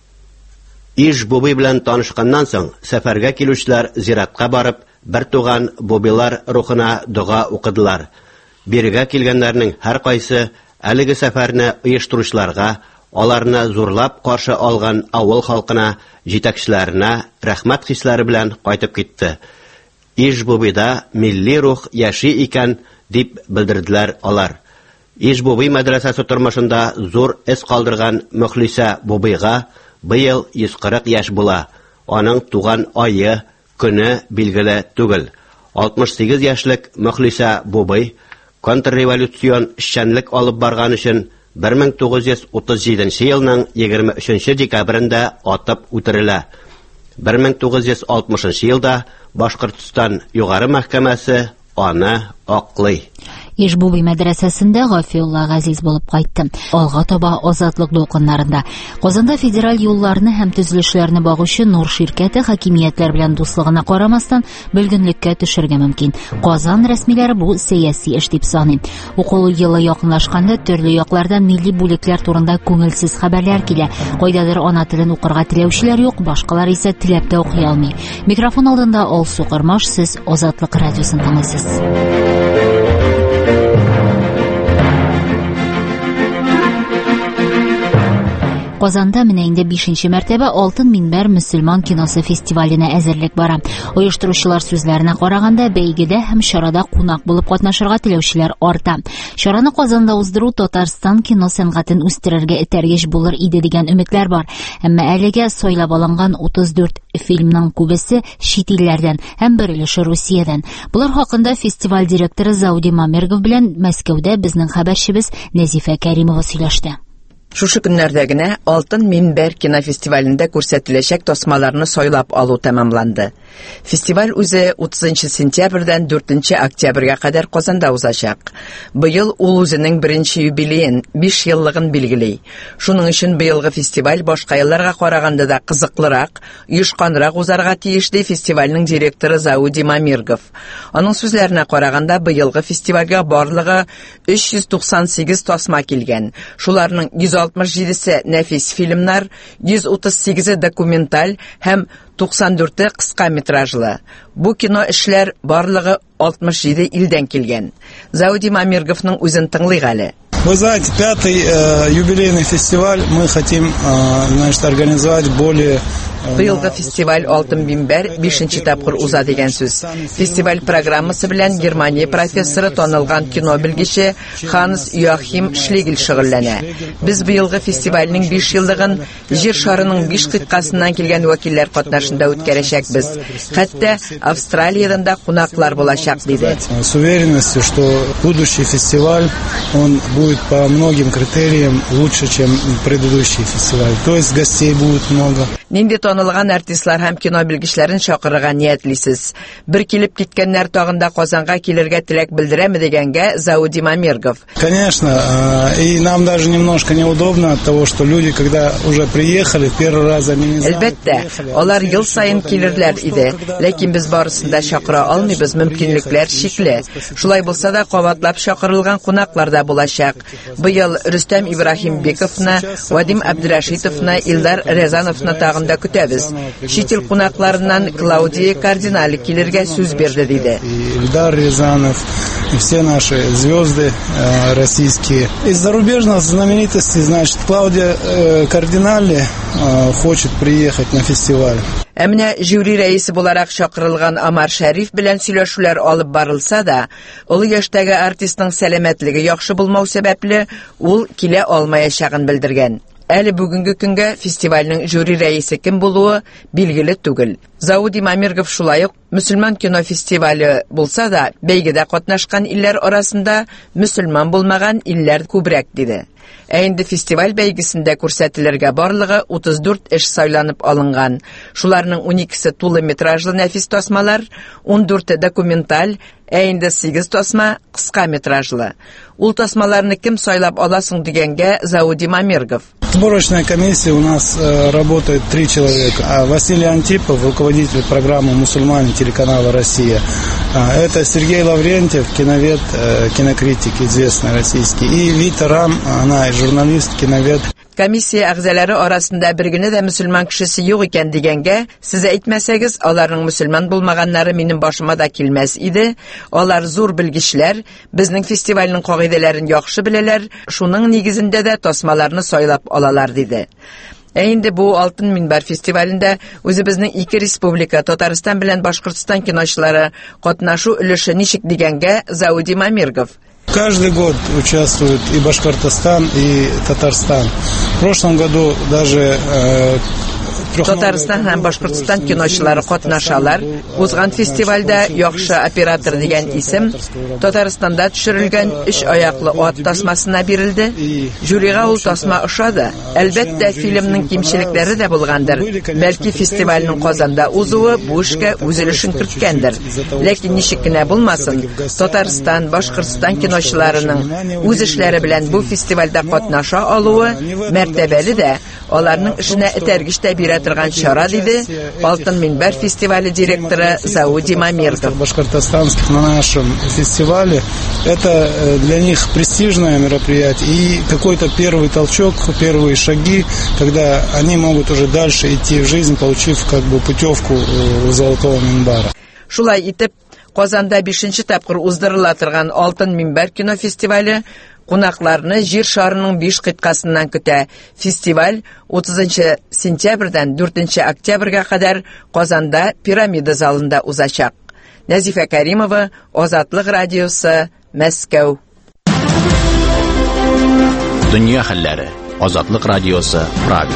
Speaker 18: Ижбуби белән танышканнан соң сәфәргә килүчеләр зиратка барып, бер туган бубилар рухына дуга укыдылар. Бирегә килгәннәрнең һәр кайсы әлеге сәфәрне оештыручыларга, аларны зурлап каршы алган авыл халкына, җитәкчеләренә рәхмәт хисләре белән кайтып китте. Ижбубида милли рух яши икән дип белдерделәр алар. Ижбуби мәдрәсәсе тормышында зур эз калдырган Мөхлисә бубыйга быел йөз кырык яшь була. Аның туган айы, көне билгеле түгел. алтмыш сигез яшьлек Мөхлисә бубый контрреволюцион эшчәнлек алып барган өчен бер мең тугыз йөз утыз җиденче елның егерме өченче декабрендә атып үтерелә. бер мең тугыз йөз алтмышынчы елда Башкортстан югары мәхкәмәсе аны аклый.
Speaker 1: Ишбуби мәдрәсәсендә Гафиулла Газиз булып кайтты. Алга таба азатлык дулкыннарында. Казанда федераль юлларны һәм төзелешләрне багучы Нур ширкәте хакимиятләр белән дуслыгына карамастан бөлгенлеккә төшәргә мөмкин. Казан рәсмиләре бу сәяси эш дип саный. Уку елы якынлашканда төрле яклардан милли бүлекләр турында күңелсез хәбәрләр килә. Кайдадыр ана телен укырга теләүчеләр юк, башкалар исә теләп тә укый алмый. Микрофон алдында Алсу Кырмаш, сез Азатлык радиосын тыңлыйсыз. Казанда менә инде бишенче мәртәбә Алтын минбәр мөселман киносы фестиваленә әзерлек бара. Оештыручылар сүзләренә караганда, бәйгедә һәм чарада кунак булып катнашырга теләүчеләр арта. Чараны Казанда уздыру Татарстан кино сәнгатен үстерергә этәргеч булыр иде дигән өметләр бар. Әмма әлегә сайлап алынган утыз дүрт фильмның күбесе чит илләрдән һәм бер өлеше Русиядән. Булар хакында фестиваль директоры Зауди Мамергов белән Мәскәүдә безнең хәбәрчебез Нәзифә Кәримова сөйләште.
Speaker 21: Шушы көннәрдә генә Алтын минбәр кинофестивалендә күрсәтеләчәк тасмаларны сайлап алу тәмамланды. Фестиваль үзе утызынчы сентябрьдән дүртенче октябрьгә кадәр Казанда узачак. Быел ул үзенең беренче юбилеен, биш еллыгын билгели. Шуның өчен быелгы фестиваль башка елларга караганда да кызыклырак, оешканрак узарга тиеш ди фестивальнең директоры Зауди Мамиргов. Аның сүзләренә караганда, быелгы фестивальгә барлыгы өч йөз туксан сигез тасма килгән. Шуларның йөз алтмыш җидесе нәфис фильмнар, йөз утыз сигезе документаль һәм туксан дүрте кыска метражлы. Бу кино эшләр барлыгы алтмыш җиде илдән килгән. Зауди Мамирговның үзен тыңлыйк әле.
Speaker 22: Вы знаете, пятый э, юбилейный фестиваль мы хотим э, значит, организовать более...
Speaker 21: Быелгы фестиваль Алтын минбәр бишенче тапкыр уза дигән сүз. Фестиваль программасы белән Германия профессоры, танылган кино белгече Ханс Йоахим Шлегель шөгыльләнә. Без быелгы фестивальнең биш еллыгын җир шарының биш кыйткасыннан килгән вәкилләр катнашында үткәрәчәкбез. Хәтта Австралиядән да кунаклар булачак диде.
Speaker 22: С уверенностью, что будущий фестиваль он будет по многим критериям лучше, чем предыдущий фестиваль. То есть гостей будет много.
Speaker 21: Нинди танылган артистлар һәм кино белгечләрен чакырырга ниятлисез? Бер килеп киткәннәр тагында Казанга килергә теләк белдерәме дигәнгә Зауди Мамиргов.
Speaker 22: Конечно, и нам даже немножко неудобно от того, что люди, когда уже приехали, первый раз они не знают.
Speaker 21: Әлбәттә, алар ел сайын килерләр иде, ләкин без барысын да чакыра алмыйбыз, мөмкинлекләр чикле. Шулай булса да, кабатлап чакырылган кунаклар да булачак. Быел Рөстәм Ибраһимбековны, Вадим Абдрашитовны, Илдар Рязановны тагында көтәбез. Чит ил кунакларыннан Клаудия Кардинали килергә сүз бирде диде.
Speaker 22: Илдар Рязанов, и все наши звезды э, российские. Из зарубежных знаменитостей, значит, Клаудия э, Кардинали э, хочет приехать на фестиваль.
Speaker 21: Ә менә жюри рәисе буларак чакырылган Амар Шәриф белән сөйләшүләр алып барылса да, олы яшьтәге артистның сәламәтлеге яхшы булмау сәбәпле ул килә алмаячагын белдергән. Әле бүгенге көнгә фестивальнең жюри рәисе кем булуы билгеле түгел. Зауди Мамиргов шулай ук мөселман кино фестивале булса да, бәйгедә катнашкан илләр арасында мөселман булмаган илләр күбрәк диде. Ә инде фестиваль бәйгесендә күрсәтелергә барлыгы утыз дүрт эш сайланып алынган. Шуларның уникесе тулы метражлы нәфис тасмалар, ун дүрте документаль, ә инде сигез тасма кыска метражлы. Ул тасмаларны кем сайлап аласың дигәнгә Зауди Мамиргов.
Speaker 22: Сборочная комиссия у нас э, работает три человека. Василий Антипов, руководитель программы «Мусульмане» телеканала «Россия». Это Сергей Лаврентьев, киновед, э, кинокритик известный российский. И Вита Рам, она журналист, киновед.
Speaker 21: Комиссия әгъзалары арасында бер генә дә мөселман кешесе юк икән дигәнгә, сез әйтмәсәгез, аларның мөселман булмаганнары минем башыма да килмәс иде. Алар зур белгечләр, безнең фестивальнең кагыйдәләрен яхшы беләләр, шуның нигезендә дә тасмаларны сайлап алалар диде. Ә инде бу Алтын минбәр фестивалендә үзебезнең ике республика, Татарстан белән Башкортстан киночылары катнашу өлеше ничек дигәнгә Зауди Мамиргов.
Speaker 22: Каждый год участвуют и Башкортостан, и Татарстан. В прошлом году даже э,
Speaker 21: Татарстан һәм Башкортстан киночылары катнашалар. Узган фестивальдә яхшы оператор дигән исем Татарстанда төшерелгән өч аяклы ат тасмасына бирелде. Жюрига ул тасма ошады. Әлбәттә, фильмның кимчелекләре дә булгандыр. Бәлки фестивальнең Казанда узуы бу эшкә үз өлешен керткәндер. Ләкин ничек кенә булмасын, Татарстан, Башкортстан киночыларының үз эшләре белән бу фестивальдә катнаша алуы мәртәбәле дә, аларның эшенә этәргеч тә бирә торган чара, диде Алтын минбәр фестивале директоры Зауди Мамирдов.
Speaker 22: Башкортостанских на нашем фестивале это для них престижное мероприятие и какой-то первый толчок, первые шаги, когда они могут уже дальше идти в жизнь, получив как бы путевку Золотого минбара.
Speaker 21: Шулай итеп, Казанда бишенче тапкыр уздырыла торган Алтын минбәр кинофестивале кунакларны җир шарының биш кыйткасыннан көтә. Фестиваль утызынчы сентябрьдән дүртенче октябрьгә кадәр Казанда Пирамида залында узачак. Назифа Каримова, Азатлык радиосы, Мәскәү.
Speaker 2: Дөнья хәлләре. Азатлык радиосы, Прага.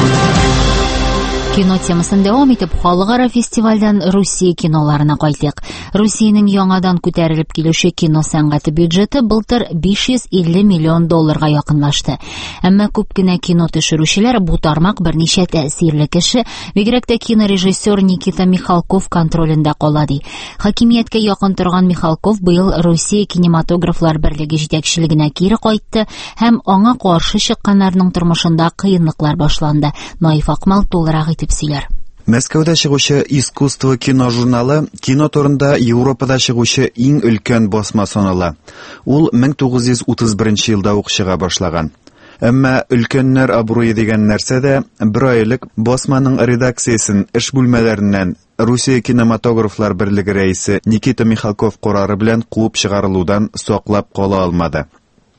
Speaker 1: Кино темасын дәвам итеп, халыкара фестивальдән Русия киноларына кайтыйк. Русиянең яңадан күтәрелеп килүче кино сәнгате бюджеты былтыр биш йөз илле миллион долларга якынлашты. Әмма күп кенә кино төшерүчеләр бу тармак берничә тәэсирле кеше, бигрәк тә кинорежиссер Никита Михалков контролендә кала ди. Хакимияткә якын торган Михалков быел Русия кинематографлар берлеге җитәкчелегенә кире кайтты һәм аңа каршы чыкканнарның тормышында кыенлыклар башланды. Наиф Акмал тулырак итеп сөйләр.
Speaker 4: Мәскәүдә чыгучы «Искусство» кино журналы кино турында Европада чыгучы иң өлкән басма санала. Ул мең тугыз йөз утыз беренче елда ук чыга башлаган. Әмма өлкәннәр абруе дигән нәрсә дә бер айлык басманың редакциясын эш бүлмәләреннән Русия кинематографлар берлеге рәисе Никита Михалков карары белән куып чыгарылудан саклап кала алмады.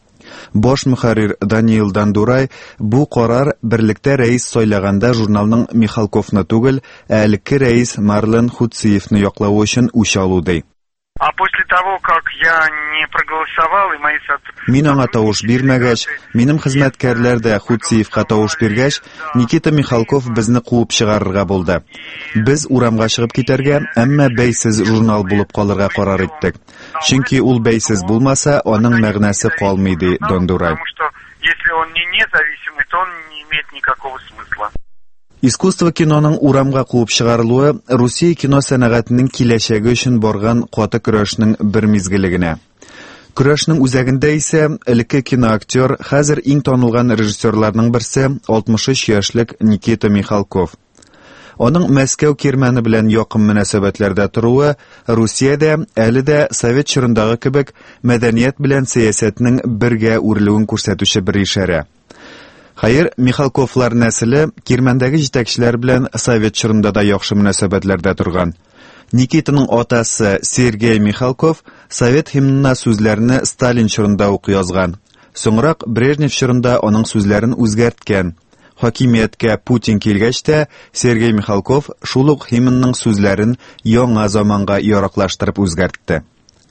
Speaker 4: Бош мөхәррир Даниил Дандурай бу карар берлектә рәис сайлаганда журналның Михалковны түгел, ә элекке рәис Марлен Хуциевны яклау өчен үч алу ди.
Speaker 5: А после того, как я не проголосовал и мои сотрудники...
Speaker 4: Мин аңа тавыш бирмәгәч, минем хезмәткәрләр дә Хуциевка тавыш биргәч, Никита Михалков безне куып чыгарырга булды. Без урамга чыгып китәргә, әмма бәйсез журнал булып калырга карар иттек. Чөнки ул бәйсез булмаса, аның мәгънәсе калмый ди Дандурай.
Speaker 5: Потому что если он не независимый, то он не имеет никакого смысла.
Speaker 4: Искусство киноның урамга куып чыгарылуы Русия кино сәнәгатенең киләчәге өчен барган каты көрәшнең бер мизгеле генә. Көрәшнең үзәгендә исә элекке киноактер, хәзер иң танылган режиссерларның берсе алтмыш өч яшьлек Никита Михалков. Аның Мәскәү кирмәне белән якын мөнәсәбәтләрдә торуы Русиядә әле дә Совет чорындагы кебек мәдәният белән сәясәтнең бергә үрелүен күрсәтүче бер ишарә. Хәер, Михалковлар нәселе кирмәндәге җитәкчеләр белән Совет чорында да яхшы мөнәсәбәтләрдә торган. Никитаның атасы Сергей Михалков Совет химнына сүзләрне Сталин чорында ук язган. Соңрак Брежнев чорында аның сүзләрен үзгәрткән. Хакимияткә Путин килгәч тә Сергей Михалков шул ук химнның сүзләрен яңа заманга яраклаштырып үзгәртте.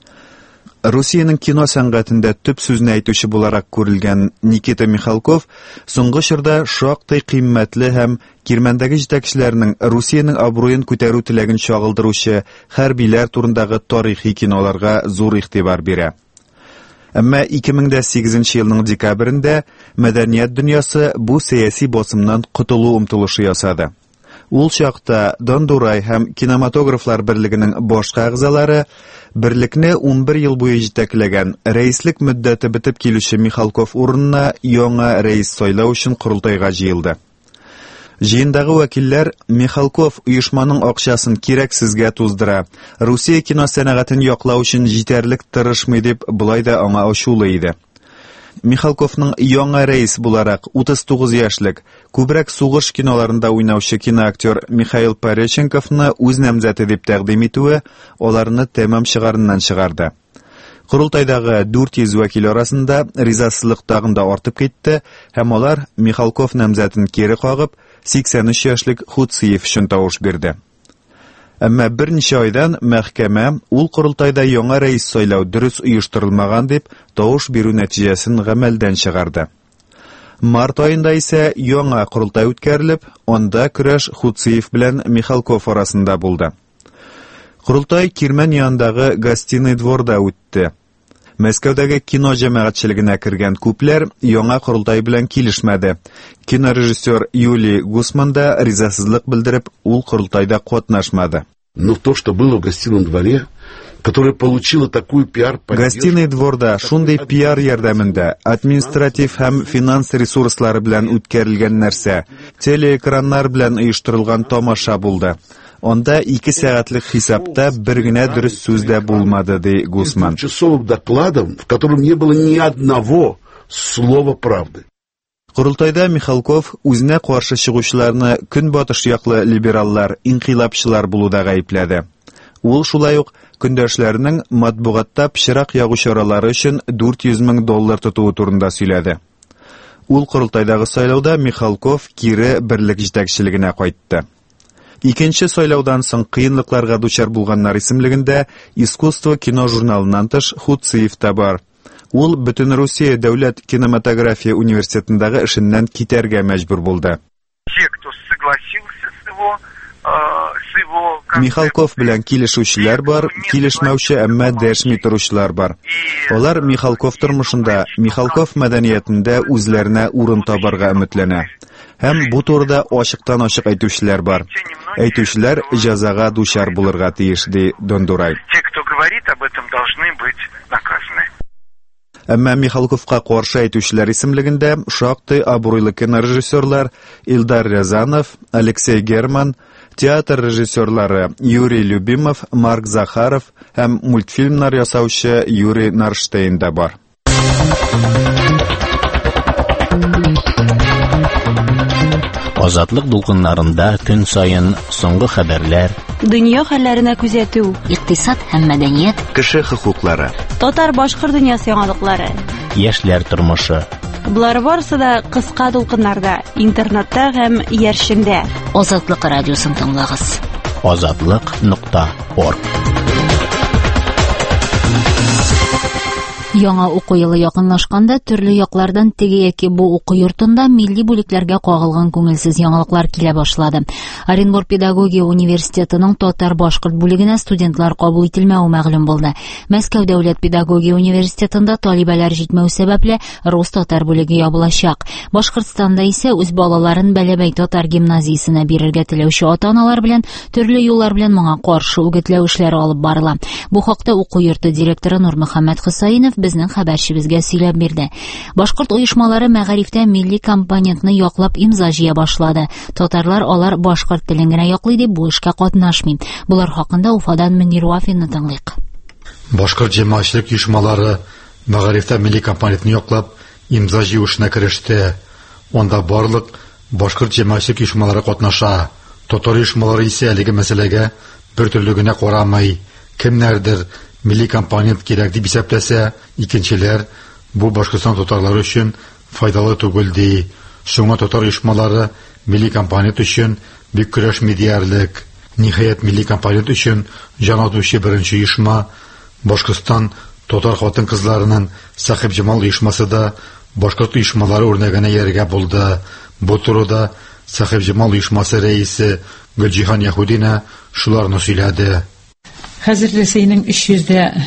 Speaker 4: Русиянең кино сәнгатендә төп сүзне әйтүче буларак күрелгән Никита Михалков соңгы чорда шактый кыйммәтле һәм кирмәндәге җитәкчеләрнең Русиянең абруен күтәрү теләген чагылдыручы хәрбиләр турындагы тарихи киноларга зур игътибар бирә. Әмма ике мең сигезенче елның декабрендә мәдәният дөньясы бу сәяси басымнан котылу омтылышы ясады. Ул чакта Дандурай һәм кинематографлар берлегенең башка әгъзалары берлекне ун бер ел буе җитәкләгән, рәислек мөддәте бетеп килүче Михалков урынына яңа рәис сайлау өчен корылтайга җыелды. Җыендагы вәкилләр Михалков оешманың акчасын кирәксезгә туздыра, Русия кино сәнәгатен яклау өчен җитәрлек тырышмый дип булай да аңа ачулы иде. Михалковның яңа рәис буларак утыз тугыз яшьлек, күбрәк сугыш киноларында уйнаучы киноактер Михаил Пореченковны үз намзәте дип тәкъдим итүе аларны тәмам чыгарыннан чыгарды. Курултайдагы дүрт йөз вәкил арасында ризасызлык тагын да артып китте һәм алар Михалков намзәтен кире кагып сиксән өч яшьлек Хуциев өчен тавыш бирде. Әмма берничә айдан мәхкәмә ул курултайда яңа рәис сайлау дөрес оештырылмаган дип тавыш бирү нәтиҗәсен гамәлдән чыгарды. Март айында исә яңа курултай үткәрелеп, анда көрәш Хуциев белән Михалков арасында булды. Курултай Кирмән янындагы гостиный дворда үтте. Мәскәүдәге кино җәмәгатьчелегенә кергән күпләр яңа курултай белән килешмәде. Кинорежиссер Юлий Гусман да ризасызлык белдереп, ул курултайда катнашмады.
Speaker 17: Но то, что было в гостином дворе, которое получило такую пиар-поддержку...
Speaker 4: Гостиный дворда шундый пиар ярдәмендә административ һәм финанс ресурслары белән үткәрелгән нәрсә, телеэкраннар белән оештырылган тамаша булды. Анда ике сәгатьлек хисапта бер генә дөрес сүз дә булмады, ди Гусман.
Speaker 17: Часовым докладом, в котором не было ни одного слова правды.
Speaker 4: Курултайда Михалков үзенә каршы чыгучыларны көнбатыш яклы либераллар, инкыйлабчылар булуда гаепләде. Ул шулай ук көндәшләренең матбугатта пычрак ягу чаралары өчен дүрт йөз мең доллар тотуы турында сөйләде. Ул курултайдагы сайлауда Михалков кире берлек җитәкчелегенә кайтты. Икенче сайлаудан соң кыенлыкларга дучар булганнар исемлегендә Искусство кино журналыннан тыш Хуциев та бар. Ул Бөтен Русия дәүләт кинематография университетындагы эшеннән китәргә мәҗбүр булды. Михалков белән килешүчеләр бар, килешмәүче, әмма дәшми торучылар бар. Алар Михалков тормышында, Михалков мәдәниятендә үзләренә урын табарга өметләнә. Һәм бу турыда ачыктан-ачык әйтүчеләр бар. Әйтүчеләр җәзага дучар булырга тиеш, ди Дондурай.
Speaker 5: Те, кто говорит об этом, должны быть наказаны.
Speaker 4: Әмма Михалковка каршы әйтүчеләр исемлегендә шактый абруйлы кинорежиссерлар Илдар Рязанов, Алексей Герман, театр режиссерлары Юрий Любимов, Марк Захаров һәм мультфильмнар ясаучы Юрий Нарштейн да бар.
Speaker 2: Азатлык дулкыннарында көн сайын соңгы хәбәрләр,
Speaker 3: дөнья хәлләренә күзәтү,
Speaker 1: икътисад һәм мәдәният,
Speaker 4: кеше хокуклары,
Speaker 3: татар-башкорт дөньясы яңалыклары,
Speaker 2: яшьләр тормышы.
Speaker 3: Булар барысы да кыска дулкыннарда, интернетта һәм яршендә.
Speaker 1: Азатлык радиосын тыңлагыз.
Speaker 2: азатлык нокта орг.
Speaker 1: Яңа уку елы якынлашканда төрле яклардан теге яки бу уку йортында милли бүлекләргә кагылган күңелсез яңалыклар килә башлады. Оренбург педагогия университетының татар-башкорт бүлегенә студентлар кабул ителмәүе мәгълүм булды. Мәскәү дәүләт педагогия университетында талибәләр җитмәү сәбәпле рус татар бүлеге ябылачак. Башкортстанда исә үз балаларын Бәләбәй татар гимназиясенә бирергә теләүче ата-аналар белән төрле юллар белән моңа каршы үгетләү эшләре алып барыла. Бу хакта уку йорты директоры Нурмөхәммәд Хөсәенов безнең хәбәрчебезгә сөйләп бирде. Башкорт оешмалары мәгарифтә милли компонентны яклап имза җыя башлады. Татарлар алар башкорт телен генә яклый дип бу эшкә катнашмый. Булар хакында Уфадан Мөнир Вафинны тыңлыйк.
Speaker 6: Башкорт җәмәгатьчелек оешмалары мәгарифтә милли компонентны яклап имза җыю эшенә кереште. Онда барлык башкорт җәмәгатьчелек оешмалары катнаша. Татар оешмалары исә әлеге мәсьәләгә бер төрле генә карамый. Кемнәрдер милли компонент кирәк дип исәпләсә, икенчеләр бу Башкортстан татарлары өчен файдалы түгел ди. Шуңа татар оешмалары милли компонент өчен бик көрәшми диярлек. Ниһаять милли компонент өчен җан атучы беренче оешма Башкортстан татар хатын-кызларының Сахиб Җамал оешмасы да башкорт оешмалары үрнәгенә ярга булды. Бу турыда Сахиб Җамал оешмасы рәисе Гөлҗиһан Яһудина шуларны сөйләде.
Speaker 23: Хәзер Рәсәйнең өч йөз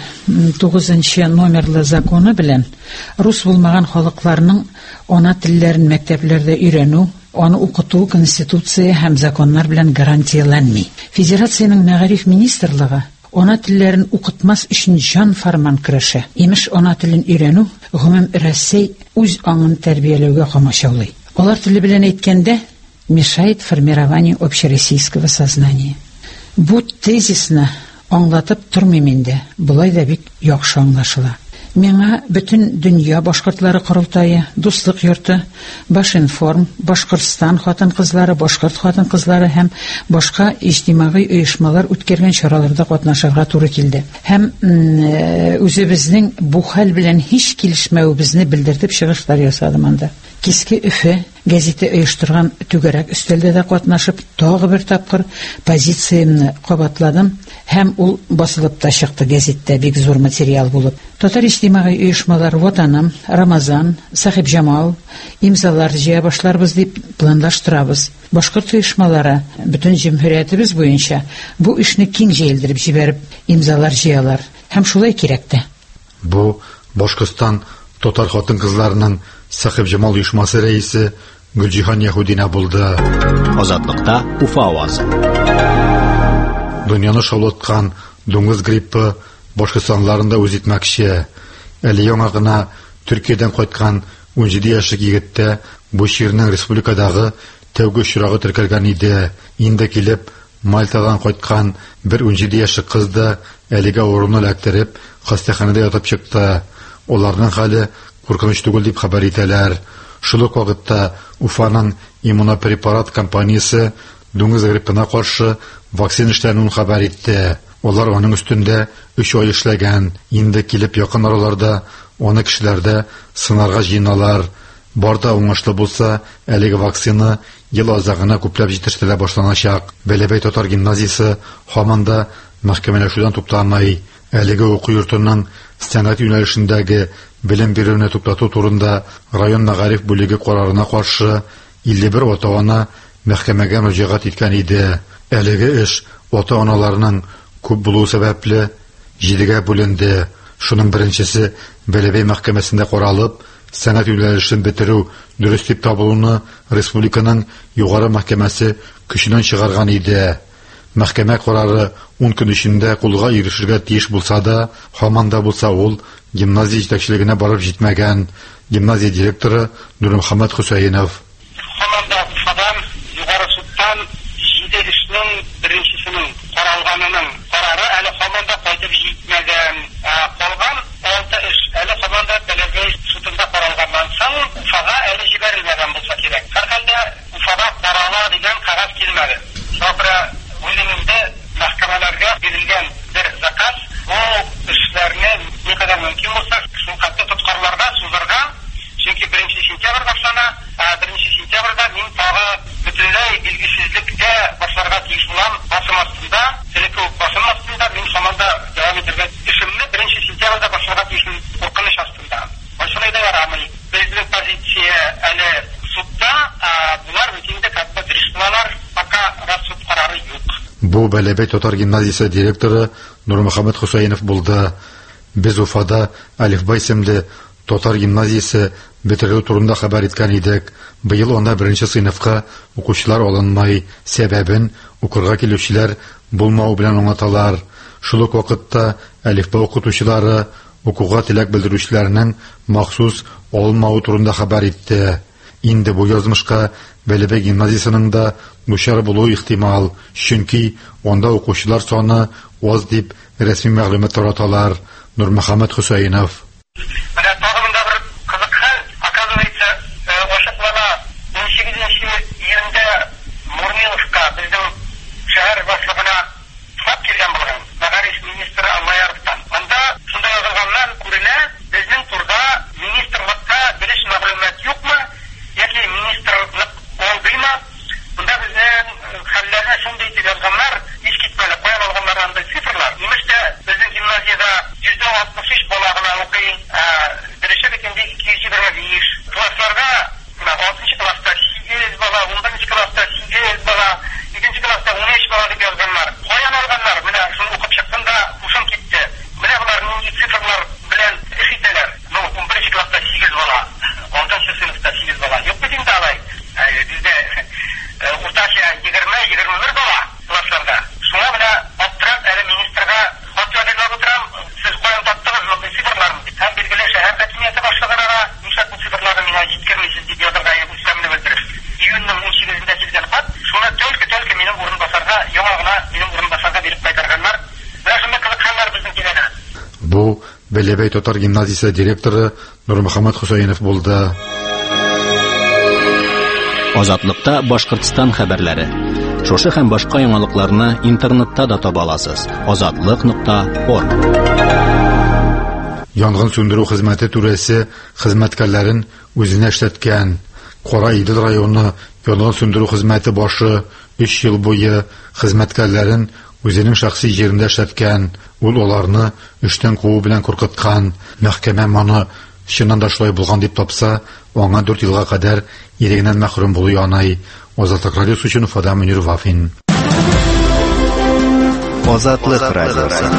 Speaker 23: тугызынчы номерлы законы белән рус булмаган халыкларның ана телләрен мәктәпләрдә өйрәнү, аны укыту конституция һәм законнар белән гарантияланмый. Федерациянең мәгариф министрлыгы ана телләрен укытмас өчен җан фарман көрәшә. Имеш ана телен өйрәнү гомум Рәсәй үз аңын тәрбияләүгә камачаулый. Алар теле белән әйткәндә мешает формированию общероссийского сознания. Бу тезисны аңлатып тормыйм инде. Булай да бик яхшы аңлашыла. Миңа бөтен дөнья башкортлары курултайы, дуслык йорты, Башинформ, Башкортстан хатын-кызлары, башкорт хатын-кызлары һәм башка иҗтимагый оешмалар үткәргән чараларда катнашырга туры килде. Һәм үзебезнең бу хәл белән һич килешмәүебезне белдертеп чыгышлар ясадым анда. Киске Өфе Гәзите оештырган түгәрәк өстәлдә дә катнашып, тагы бер тапкыр позициямне кабатладым һәм ул басылып та чыкты гәзиттә бик зур материал булып. Татар иҗтимагый оешмалар Ватаным, Рамазан, Сахиб Җамал имзалар җыя башларбыз дип планлаштырабыз. Башкорт оешмалары бөтен җәмгыятебез буенча бу эшне киң җәелдереп җибәреп имзалар җыялар һәм шулай кирәк тә.
Speaker 6: Бу Башкортстан татар хатын-кызларының Сахиб Җамал оешмасы рәисе Гөлҗиһан Яһудина булды.
Speaker 2: Азатлыкта Уфа авазы.
Speaker 6: Дөньяны шаулаткан дуңгыз гриппы Башкортстанларында үз итмәкче. Әле яңа гына Төркиядән кайткан унҗиде яшьлек егеттә бу чирнең республикадагы тәүге очрагы теркәлгән иде. Инде килеп Мальтадан кайткан бер унҗиде яшьлек кызды әлегә урынны эләктереп хастаханәдә ятып чыкты. Оларның хәле куркыныч түгел дип хәбәр итәләр. Шул ук вакытта Уфаның иммунопрепарат компаниясе дуңгыз гриппына каршы вакцина эшләнүен хәбәр итте. Олар аның өстендә өч ай эшләгән. Инде килеп якын араларда аны кешеләрдә сынарга җыйналар. Барда уңышлы булса, әлеге вакцина ел азагына күпләп җитештерелә башланачак. Бәләбәй татар гимназиясе һаман да мәхкәмәләшүдән туктамый. Әлеге уку йортының сәнгать юнәлешендәге белем бирүне туктату турында район мәгариф бүлеге карарына каршы илле бер ата-ана мәхкәмәгә мөрәҗәгать иткән иде. Әлеге эш ата-аналарның күп булуы сәбәпле җидегә бүленде. Шуның беренчесе Бәләбәй мәхкәмәсендә каралып, сәнгать юнәлешен бетерү дөрес дип табылуны республиканың югары мәхкәмәсе көченнән чыгарган иде. Мәхкәмә карары ун көн эчендә кулга ирешергә тиеш булса да, һаман да булса ул гимназия җитәкчелегенә барып җитмәгән. Гимназия директоры Нурмөхәммәд Хөсәенов.
Speaker 7: Һаман да Уфадан югары судтан җиде эшнең беренчесенең каралганының карары әле һаман да кайтып җитмәгән. Калган алты эш әле һаман да Бәләбәй судында каралганнан соң Уфага әле җибәрелмәгән булса кирәк. Һәркайда Уфага карала дигән кагаз килмәде. Шуңа Үлемендә мәхкәмәләргә бирелгән бер заказ, бу эшләрне никадәр мөмкин булса, шул хәтта тоткарларда сузарга, чөнки беренче сентябрь башлана, беренче сентябрьдә мин тагы бөтенләй билгесезлеккә башларга тиеш булам, басым астында, телеко басым астында мин һаманда дәвам итәргә эшемне беренче сентябрьдә башларга тиеш куркыныч астында. Башлай да ярамый. Безнең позиция әле судта, булар митингдә катта директорлар, пока расуд карары юк.
Speaker 6: Бу Бәләбәй татар гимназиясе директоры Нурмөхәммәд Хөсәенов булды. Без Уфада Алифбай исемле татар гимназиясе бетерү турында хәбәр иткән идек. Быел анда беренче сыйныфка укучылар алынмай, сәбәбен укырга килүчеләр булмау белән аңлаталар. Шул ук вакытта Алифбай укытучылары укуга теләк белдерүчеләрнең махсус алынмау турында хәбәр итте. Инде бу язмышка Бәләбәй гимназиясының да дучар булуы ихтимал, чөнки анда укучылар саны аз дип рәсми мәгълүмат тараталар. Нурмөхәммәд Хөсәенов.
Speaker 7: Менә тагын да бер кызык хәл, оказывается, ошакларга унсигезенче июньдә Мурмиловка безнең шәһәр башлыгына хат килгән булган. Мәгариф министры Алмаяровтан. Анда шунда язылганнар күренә, безнең турда министрлыкка белеш мәгълүмат юкмы, яки министрлык алдыймы? Бunda bizning xallarga shunday deb yozganlar, hech ketmadi, qo'yib olganlar anda sifrlar. Nimishda bizning gimnaziyada yuz oltmish uch bola bilan o'qiy, birisi bitindi ikki yuz yigirma besh. Klasslarga oltinchi klassda sakkiz bola, o'n birinchi klassda sakkiz bola, ikkinchi klassda o'n besh bola deb yozganlar. Qo'yan olganlar, mana shuni o'qib chiqqanda hushim ketdi. Mana bularning sifrlar bilan eshitdilar. No, o'n birinchi klassda sakkiz bola, oltinchi sinfda sakkiz bola. Yo'q bitingda alay. Bizde Уртача yigirma yigirma bir bola klasslarda. Шуңа менә аптырап әле министрга хат язып утырам. Сез каян таттыгыз бу цифрларны? Һәм билгеле шәһәр хакимияте башлыгына нишләп бу цифрларны миңа җиткермисез дип язарга үсәмне белдереп. Июньнең унсигезендә килгән хат, шуны төлке-төлке минем урын басарга, яңа гына минем урын басарга биреп кайтарганнар. Менә шундый кызык хәлләр безнең киләдә.
Speaker 6: Бу Бәләбәй татар гимназиясе директоры Нурмөхәммәд Хөсәенов булды.
Speaker 2: Азатлыкта Башкортстан хәбәрләре. Шушы һәм башка яңалыкларны интернетта да таба аласыз. азатлык нокта орг.
Speaker 6: Янгын сүндерү хезмәте түрәсе хезмәткәрләрен үзенә эшләткән. Кара Идел районы янгын сөндерү хезмәте башы өч ел буе хезмәткәрләрен үзенең шәхси җирендә эшләткән, ул аларны эштән куу белән куркыткан. Мәхкәмә моны чыннан да шулай булган дип тапса, аңа дүрт елга кадәр ирегеннән мәхрүм булу яный. Азатлык радиосы өчен Уфадан Мөнир Вафин.
Speaker 4: Азатлык радиосы.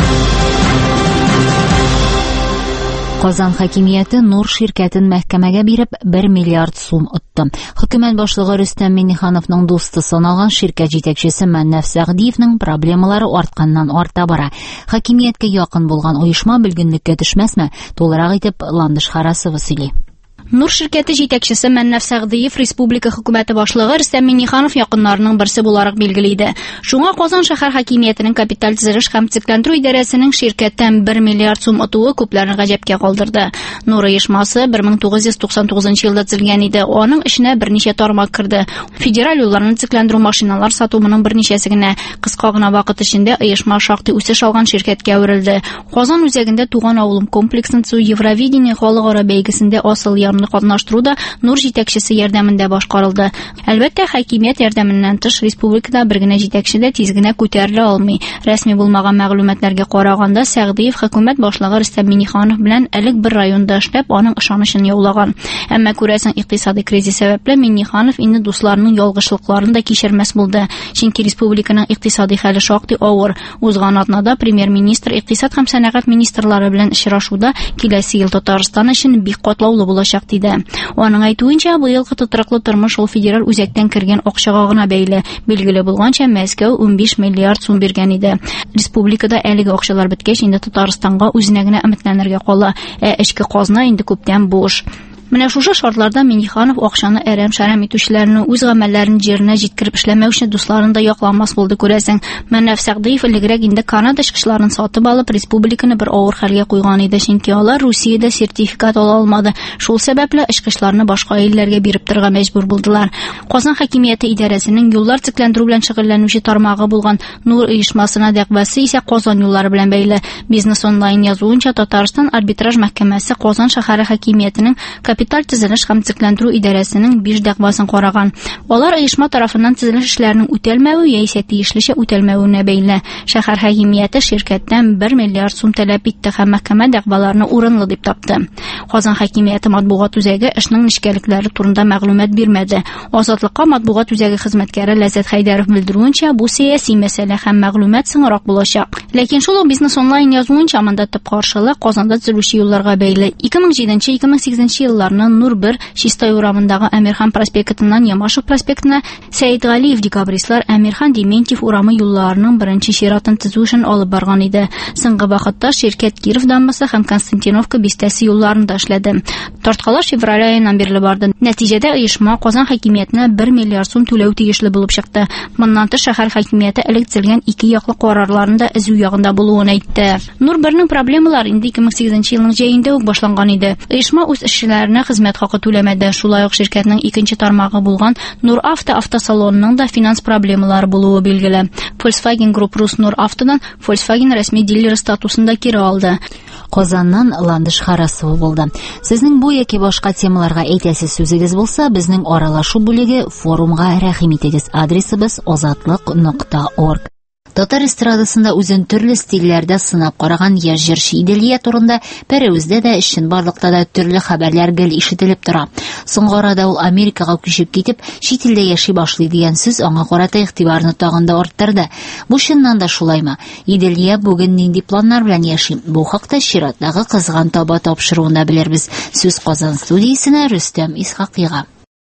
Speaker 1: Казан хакимияте Нур ширкәтен мәхкәмәгә биреп бер миллиард сум отты. Хөкүмәт башлыгы Рөстәм Миңнехановның дусты саналган ширкәт җитәкчесе Мәннәф Сәгъдиевнең проблемалары артканнан арта бара. Хакимияткә якын булган оешма белгенлеккә төшмәсме? Тулырак итеп Ландыш Харасова сөйли.
Speaker 9: Нур ширкәте җитәкчесе Мәннәф Сәгъдиев республика хөкүмәте башлыгы Рөстәм Миңнеханов якыннарының берсе буларак билгели иде. Шуңа Казан шәһәр хакимиятенең капиталь төзелеш һәм цикләндерү идарәсенең ширкәттән бер миллиард сум отуы күпләрне гаҗәпкә калдырды. Нур оешмасы бер мең тугыз йөз туксан тугызынчы елда төзелгән иде. Аның эшенә берничә тармак керде. Федераль юлларны цикләндерү, машиналар сату моның берничәсе генә. Кыска гына вакыт эчендә оешма шактый үсеш алган ширкәткә әверелде. Казан үзәгендә туган авылым комплексын төзү Евровидение халыкара бәйгесендә асыл ярны катнаштыруда Нур җитәкчесе ярдәмендә башкарылды. Әлбәттә, хакимият ярдәменнән тыш республикада бер генә җитәкче дә тиз генә күтәрелә алмый. Рәсми булмаган мәгълүматларга караганда, Сәгъдиев хөкүмәт башлыгы Рөстәм Миңнеханов белән элек бер районда эшләп, аның ышанычын яулаган. Әмма күрәсең, икътисади кризис сәбәпле Миңнеханов инде дусларының ялгышлыкларын да кичермәс булды. Чөнки республиканың икътисади хәле шактый авыр. Узган атнада премьер-министр, икътисад һәм сәнәгать министрлары белән очрашуда киләсе ел Татарстан өчен бик катлаулы булачак диде. Аның әйтүенчә, быелгы тотрыклы тормыш ул федераль үзәктән кергән акчага гына бәйле. Билгеле булганча, Мәскәү ун биш миллиард сум биргән иде. Республикада әлеге акчалар беткәч, инде Татарстанга үзенә генә өметләнергә кала, ә эчке казна инде күптән буш. Менә шушы шартларда Миңнеханов акчаны әрәм-шәрәм итүчеләрне, үз гамәлләрен җиренә җиткереп эшләмәүче дусларын да якламас булды күрәсең. Мәннәф Сәгъдиев элегрәк инде Канада чыгышларын сатып алып, республиканы бер авыр хәлгә куйган иде, чөнки алар Русиядә сертификат ала алмады. Шул сәбәпле эшкычларны башка илләргә биреп торырга мәҗбүр булдылар. Казан хакимияте идарәсенең юллар цикләндерү белән шөгыльләнүче тармагы булган Нур оешмасына дәгъвасы исә Казан юллары белән бәйле. Бизнес онлайн язуынча, Татарстан арбитраж мәхкәмәсе Казан шәһәре хакимиятенең капиталь төзелеш һәм цикләндерү идарәсенең биш дәгъвасын караган. Алар оешма тарафыннан төзелеш эшләренең үтәлмәве яисә тиешлечә үтәлмәвенә бәйле. Шәһәр хакимияте ширкәттән бер миллиард сум таләп итте һәм мәхкәмә дәгъваларны урынлы дип тапты. Казан хакимияте матбугат үзәге эшнең нечкәлекләре турында мәгълүмат бирмәде. Азатлыкка матбугат үзәге хезмәткәре Ләззәт Хәйдәров белдерүенчә, бу сәяси мәсьәлә һәм мәгълүмат соңрак булачак. Ләкин шул ук бизнес онлайн язуынча, монда төп каршылык Казанда төзелүче юлларга бәйле. ике мең җиденче - ике мең сигезенче елларны Нур бер Чистай урамындагы Әмирхан проспектыннан Ямашев проспектына, Сәйдгалиев декабристлар Әмирхан Дементьев урамы юлларының беренче чиратын төзү эшен алып барган иде. Соңгы вакытта ширкәт Киров дамбасы һәм Константиновка бистәсе юлларында эшләде. Тарткалар февраль аеннан бирле барды. Нәтиҗәдә оешма Казан хакимиятенә бер миллиард сум түләү тиешле булып чыкты. Моннан тыш шәһәр хакимияте элек төзелгән ике яклы карарларында эзү ягында булуын әйтте. Нур бернең проблемалары инде ике мең сигезенче елның җәендә үк башланган иде. Оешма үз эшчеләренә хезмәт хакы түләмәде. Шулай ук ширкәтнең икенче тармагы булган Нур Авто автосалонының да финанс проблемалары булуы билгеле. Volkswagen Group Rus Nur Avto'dan Volkswagen рәсми дилер статусында кире алды.
Speaker 1: Казаннан Ландыш Харасова булды. Сезнең бу яки башка темаларга әйтәсе сүзегез булса, безнең аралашу бүлеге форумга рәхим итегез. Адресыбыз азатлык нокта орг. Татар эстрадасында үзен төрле стильләрдә сынап караган яшь җырчы Иделия турында Пәрәүздә дә, Чынбарлыкта да төрле хәбәрләр гел ишетелеп тора. Соңгы арада ул Америкага күчеп китеп, чит илдә яши башлый дигән сүз аңа карата игътибарны тагын да арттырды. Бу чыннан да шулаймы? Иделия бүген нинди планнар белән яши? Бу хакта чираттагы кызган таба тапшыруында белербез. Сүз Казан студиясенә Рөстәм Исхакыйга.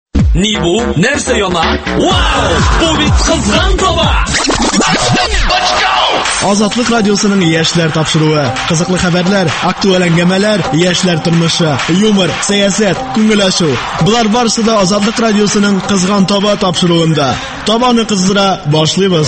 Speaker 10: Ни бу? Нәрсә яна? Вау! Бу бит кызган таба!
Speaker 11: Азатлык радиосының яшьләр тапшыруы. Кызыклы хәбәрләр, актуаль әңгәмәләр, яшьләр тормышы, юмор, сәясәт, күңел ачу. Булар барысы да Азатлык радиосының кызган таба тапшыруында. Табаны кыздыра башлыйбыз.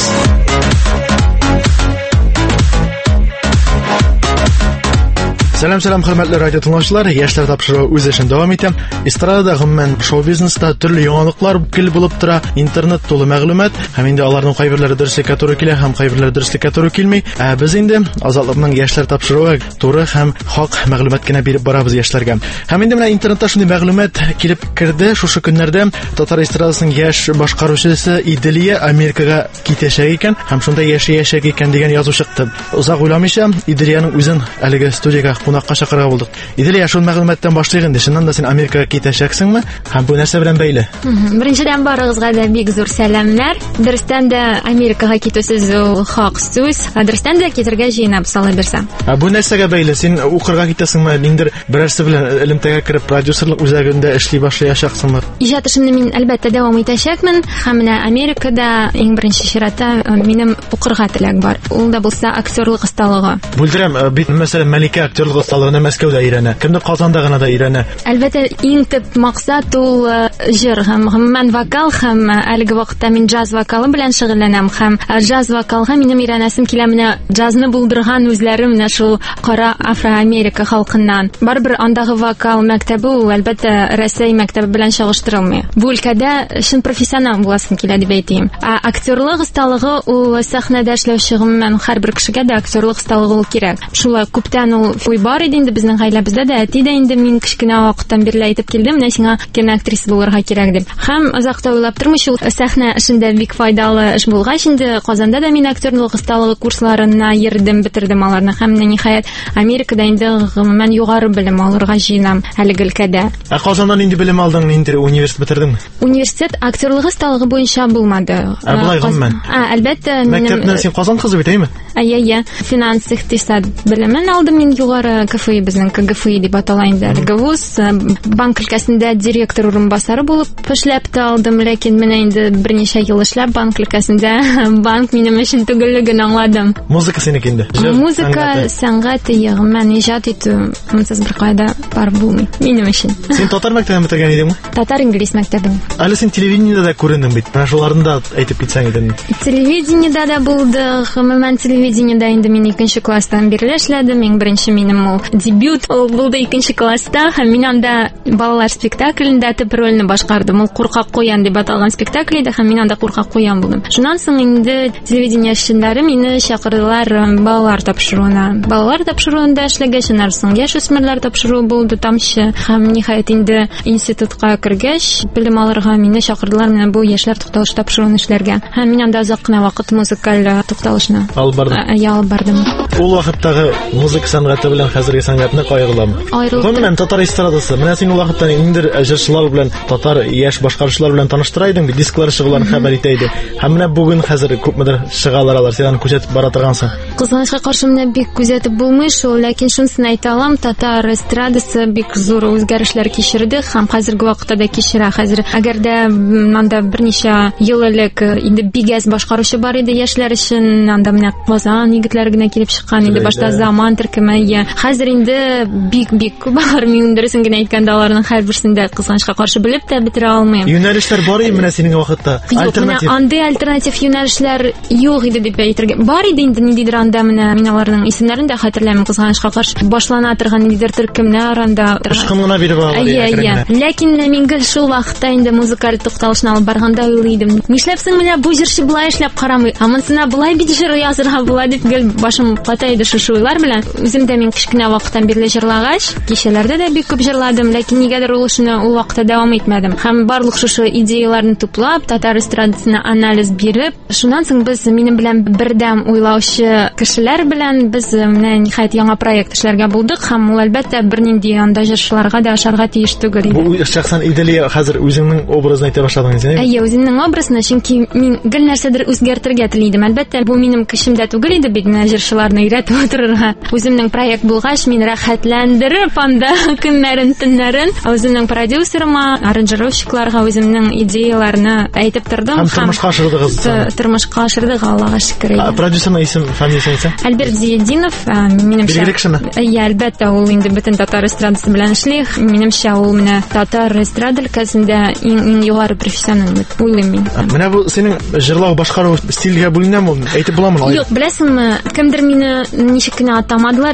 Speaker 11: Сәлам, сәлам, хөрмәтле радио тыңлаучылар. Яшьләр тапшыруы үз эшен дәвам итә. Эстрадада, гомумән, шоу-бизнеста төрле яңалыклар кил булып тора, интернет тулы мәгълүмат, һәм инде аларның кайберләре дөреслеккә туры килә, һәм кайберләре дөреслеккә туры килми. Ә без инде Азатлыкның яшьләр тапшыруы туры һәм хак мәгълүмат кенә биреп барабыз яшьләргә. Һәм инде менә интернетта шундый мәгълүмат килеп керде. Шушы көннәрдә Татар эстрадасының яшь башкаручысы Иделия Америкага китәчәк икән, һәм шунда яшәячәк икән дигән язу чыкты. Узак уйламыйча, Иделияның үзен әлеге студиягә кунакка чакырга булдык. Иделия, шул мәгълүматтан башлыйк инде. Шуннан да син Америкага китәчәксеңме? Һәм бу нәрсә белән бәйле?
Speaker 8: Беренчедән барыгызга да бик зур сәламнар. Дөрестән дә Америкага китү сүз ул хак сүз. Дөрестән дә китергә җыенабыз сала бирсәм.
Speaker 11: Ә бу нәрсәгә бәйле? Син укырга китәсеңме? Ниндер берәрсе белән элемтәгә кереп продюсерлык үзәгендә эшли башлаячаксыңмы?
Speaker 8: Иҗат эшемне мин әлбәттә дәвам итәчәкмен. Һәм менә Америкада иң беренче чиратта минем укырга теләк бар. Ул да булса актерлык осталыгы.
Speaker 11: Бүлдерәм, бит мәсәлән Мәликә актерлык осталыгына Мәскәүдә өйрәнә. Кемдер Казанда гына да өйрәнә.
Speaker 8: Әлбәттә иң төп максат ул җыр һәм гомумән вокал һәм әлеге вакытта мин джаз вокалы белән шөгыльләнәм һәм джаз вокалга минем өйрәнәсем килә менә джазны булдырган үзләре менә шул кара Афро-Америка халкыннан. Барбер андагы вокал мәктәбе ул әлбәттә Россия мәктәбе белән чагыштырылмый. Бу өлкәдә шин профессионал буласың килә дип әйтим. Ә актерлык осталыгы ул сәхнәдә эшләүче гомумән һәрбер кешегә дә актерлык осталыгы ул кирәк. Шулай күптән ул уй бар иде инде безнең гаиләбездә дә, әти дә инде мин кечкенә вакыттан бирле әйтеп килде, менә сиңа кино актриса булырга кирәк дип. Һәм озакта уйлап тормыйча ул сәхнә эшендә бик файдалы эш булгач инде Казанда да мин актерлык осталыгы курсларына йөрдем, битердем аларны һәм менә ниһаять Америкада инде гомумән югары белем алырга җыенам әлеге өлкәдә.
Speaker 11: Ә Казаннан инде белем алдың, инде университет бетердеңме?
Speaker 8: Университет актерлык осталыгы буенча булмады.
Speaker 11: Ә булай гомумән?
Speaker 8: А, әлбәттә минем
Speaker 11: мәктәптән син Казан кызы бит, әйме?
Speaker 8: Әйе, финанс икътисад белемен алдым мин югары КФИ, безнең КГФИ дип атала инде әлеге вуз. Банк өлкәсендә директор урынбасары булып эшләп тә алдым, ләкин менә инде берничә ел эшләп банк өлкәсендә банк минем өчен түгеллеген аңладым.
Speaker 11: Музыка синеке инде.
Speaker 8: Музыка, сәнгать, ягъман иҗат итү монсыз бер кайда бар булмый минем өчен.
Speaker 11: Син татар мәктәбен бетергән идеңме?
Speaker 8: Татар инглиз мәктәбен.
Speaker 11: Әле син телевидениедә дә күрендең бит. Менә шуларны да әйтеп китсәң иде.
Speaker 8: Телевидениедә дә булды, гомумән телевидениедә инде мин икенче класстан бирле эшләдем. Иң беренче минем ул дебют ул булды икенче класста һәм мин анда балалар спектаклендә төп рольне башкардым. Ул Куркак куян дип аталган спектакль иде һәм мин анда Куркак куян булдым. Шуннан соң инде телевидение эшчәннәре мине чакырдылар балалар тапшыруына. Балалар тапшыруында эшләгәч, нарсын яшүсмерләр тапшыруы булды тамчы һәм ниһаять инде институтка кергәч, белем алырга мине чакырдылар менә бу яшьләр тукталышы тапшыруын эшләргә. Һәм мин анда озак кына вакыт музыкаль тукталышны
Speaker 11: алып бардым.
Speaker 8: Я алып бардым.
Speaker 11: Ул вакыттагы музыка сәнгате белән хәзерге сәнгатьне кайгыламы? Гомумән татар эстрадасы. Менә син ул вакытта инде җырчылар белән, татар яшь башкаручылар белән таныштыра идең бит, дисклар чыгуларын хәбәр итә иде. Һәм менә бүген хәзер күпмедер чыгалар алар, син аны күзәтеп бара торгансың.
Speaker 8: Кызганычка каршы менә бик күзәтеп булмый шул, ләкин шунысын әйтә алам, татар эстрадасы бик зур үзгәрешләр кичерде һәм хәзерге вакытта да кичерә. Хәзер әгәр дә анда берничә ел элек инде бигәз башкаручы бар иде яшьләр өчен, анда менә Казан егетләре генә килеп чыккан иде, башта заман төркеме. Хәзер инде бик-бик күп бар, мин дөресен генә әйткәндә аларның һәрберсендә кызганычка каршы белеп тә бетерә алмыйм.
Speaker 11: Юнәлешләр бар иде менә синең вакытта.
Speaker 8: Альтернатив. Андый альтернатив юнәлешләр юк иде дип әйтергә. Бар иде инде ниндидер анда менә мин аларның исемнәрен дә хәтерләмим, кызганычка каршы башлана торган ниндидер төркемнәр анда.
Speaker 11: Ышкынына биреп алалар.
Speaker 8: Әйе, ләкин мин шул вакытта инде музыкаль тукталышны алып барганда уйлыйдым. Нишләпсең менә бу җырчы булай эшләп карамый, а монсына булай бит җыр язырга була дип гел башым ката иде шушы уйлар белән. Үзем дә мин кичкенә вакыттан бирле җырлагач, кичәләрдә дә бик күп җырладым, ләкин нигәдер ул эшне ул вакытта дәвам итмәдем. Һәм барлык шушы идеяларны туплап, татар эстрадасына анализ биреп, шуннан соң без минем белән бердәм уйлаучы кешеләр белән без менә ниһаять яңа проект эшләргә булдык һәм ул әлбәттә бернинди анда җырчыларга да ашарга тиеш түгел иде.
Speaker 11: Бу шәхсән Иделия хәзер үзеңнең образын әйтә башладыңыз, әйе?
Speaker 8: Әйе, үземнең образны, чөнки мин гел нәрсәдер үзгәртергә телидем. Әлбәттә, бу минем көчемдә түгел иде бит менә җырчыларны өйрәтеп утырырга. Үземнең проект булгач, мин рәхәтләндереп анда көннәрен, төннәрен үземнең продюсерыма, аранжировщикларга үземнең идеяларны әйтеп тордым
Speaker 11: һәм тормышка ашырдыгыз.
Speaker 8: Тормышка ашырдык, Аллага шөкер.
Speaker 11: Продюсерның исем, фамилиясе әйтсәң?
Speaker 8: Альберт Зиединов, минемчә.
Speaker 11: Билгеле кешеме?
Speaker 8: Әйе, әлбәттә, ул инде бөтен татар эстрадасы белән эшли. Минемчә, ул менә татар эстрада өлкәсендә иң югары профессионал дип уйлыйм мин.
Speaker 11: Менә бу синең җырлау башкару стилгә бүленәме? Әйтеп буламы?
Speaker 8: Юк, беләсеңме, кемдер мине ничек кенә атамадылар инде.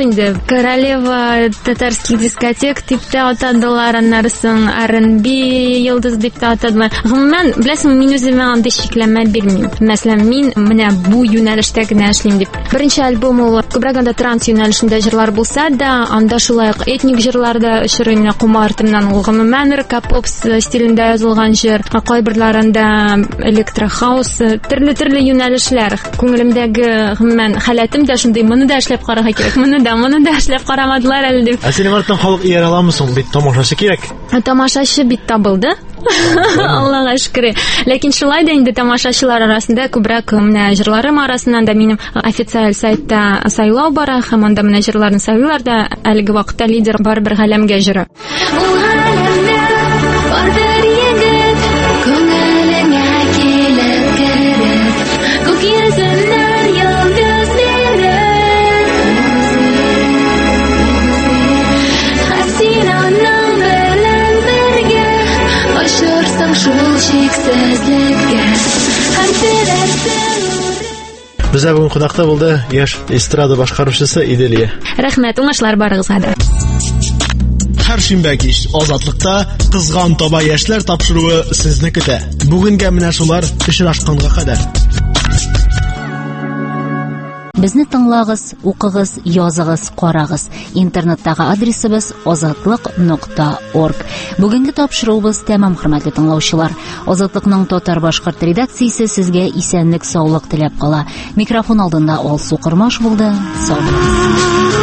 Speaker 8: королева татарских дискотек дип тә атадылар, аннарысын ар энд би йолдыз дип тә атадылар. Гомумән, беләсеңме, мин үземә андый шикләмә бирмим. Мәсәлән, мин менә бу юнәлештә генә эшлим дип. Беренче альбом ул күбрәк анда транс юнәлешендә җырлар булса да, анда шулай ук этник җырларда очрый, менә кумартымнан ул гомумән рок-поп стилендә язылган җыр, кайберләрендә электрохаус, төрле-төрле юнәлешләр. Күңелемдәге гомумән халәтем дә шундый, моны да эшләп карарга кирәк, моны да, моны да эшләп карамадылар әле дип.
Speaker 11: Ә синең артыңнан халык ияр аламысың, бит тамашачы кирәк.
Speaker 8: Тамашачы бит табылды. Аллага шөкер. Ләкин шулай да инде тамашачылар арасында күбрәк менә җырларым арасыннан да минем официаль сайтта сайлау бара, һәм анда менә җырларны сайлыйлар да, әлеге вакытта лидер бар бер галәмгә җыры.
Speaker 11: Бездә бүген кунакта булды яшь эстрада башкаручысы Иделия.
Speaker 8: Рәхмәт, уңышлар барыгызга да.
Speaker 11: Һәр шимбә кич Азатлыкта кызган таба яшьләр тапшыруы сезне көтә. Бүгенгә менә шулар очрашканга кадәр.
Speaker 1: Безне тыңлагыз, укыгыз, языгыз, карагыз. Интернеттагы адресыбыз азатлык нокта орг. Бүгенге тапшыруыбыз тәмам, хөрмәтле тыңлаучылар. Азатлыкның татар-башкорт редакциясе сезгә исәнлек, саулык теләп кала. Микрофон алдында Алсу Кырмаш булды. Сау булыгыз.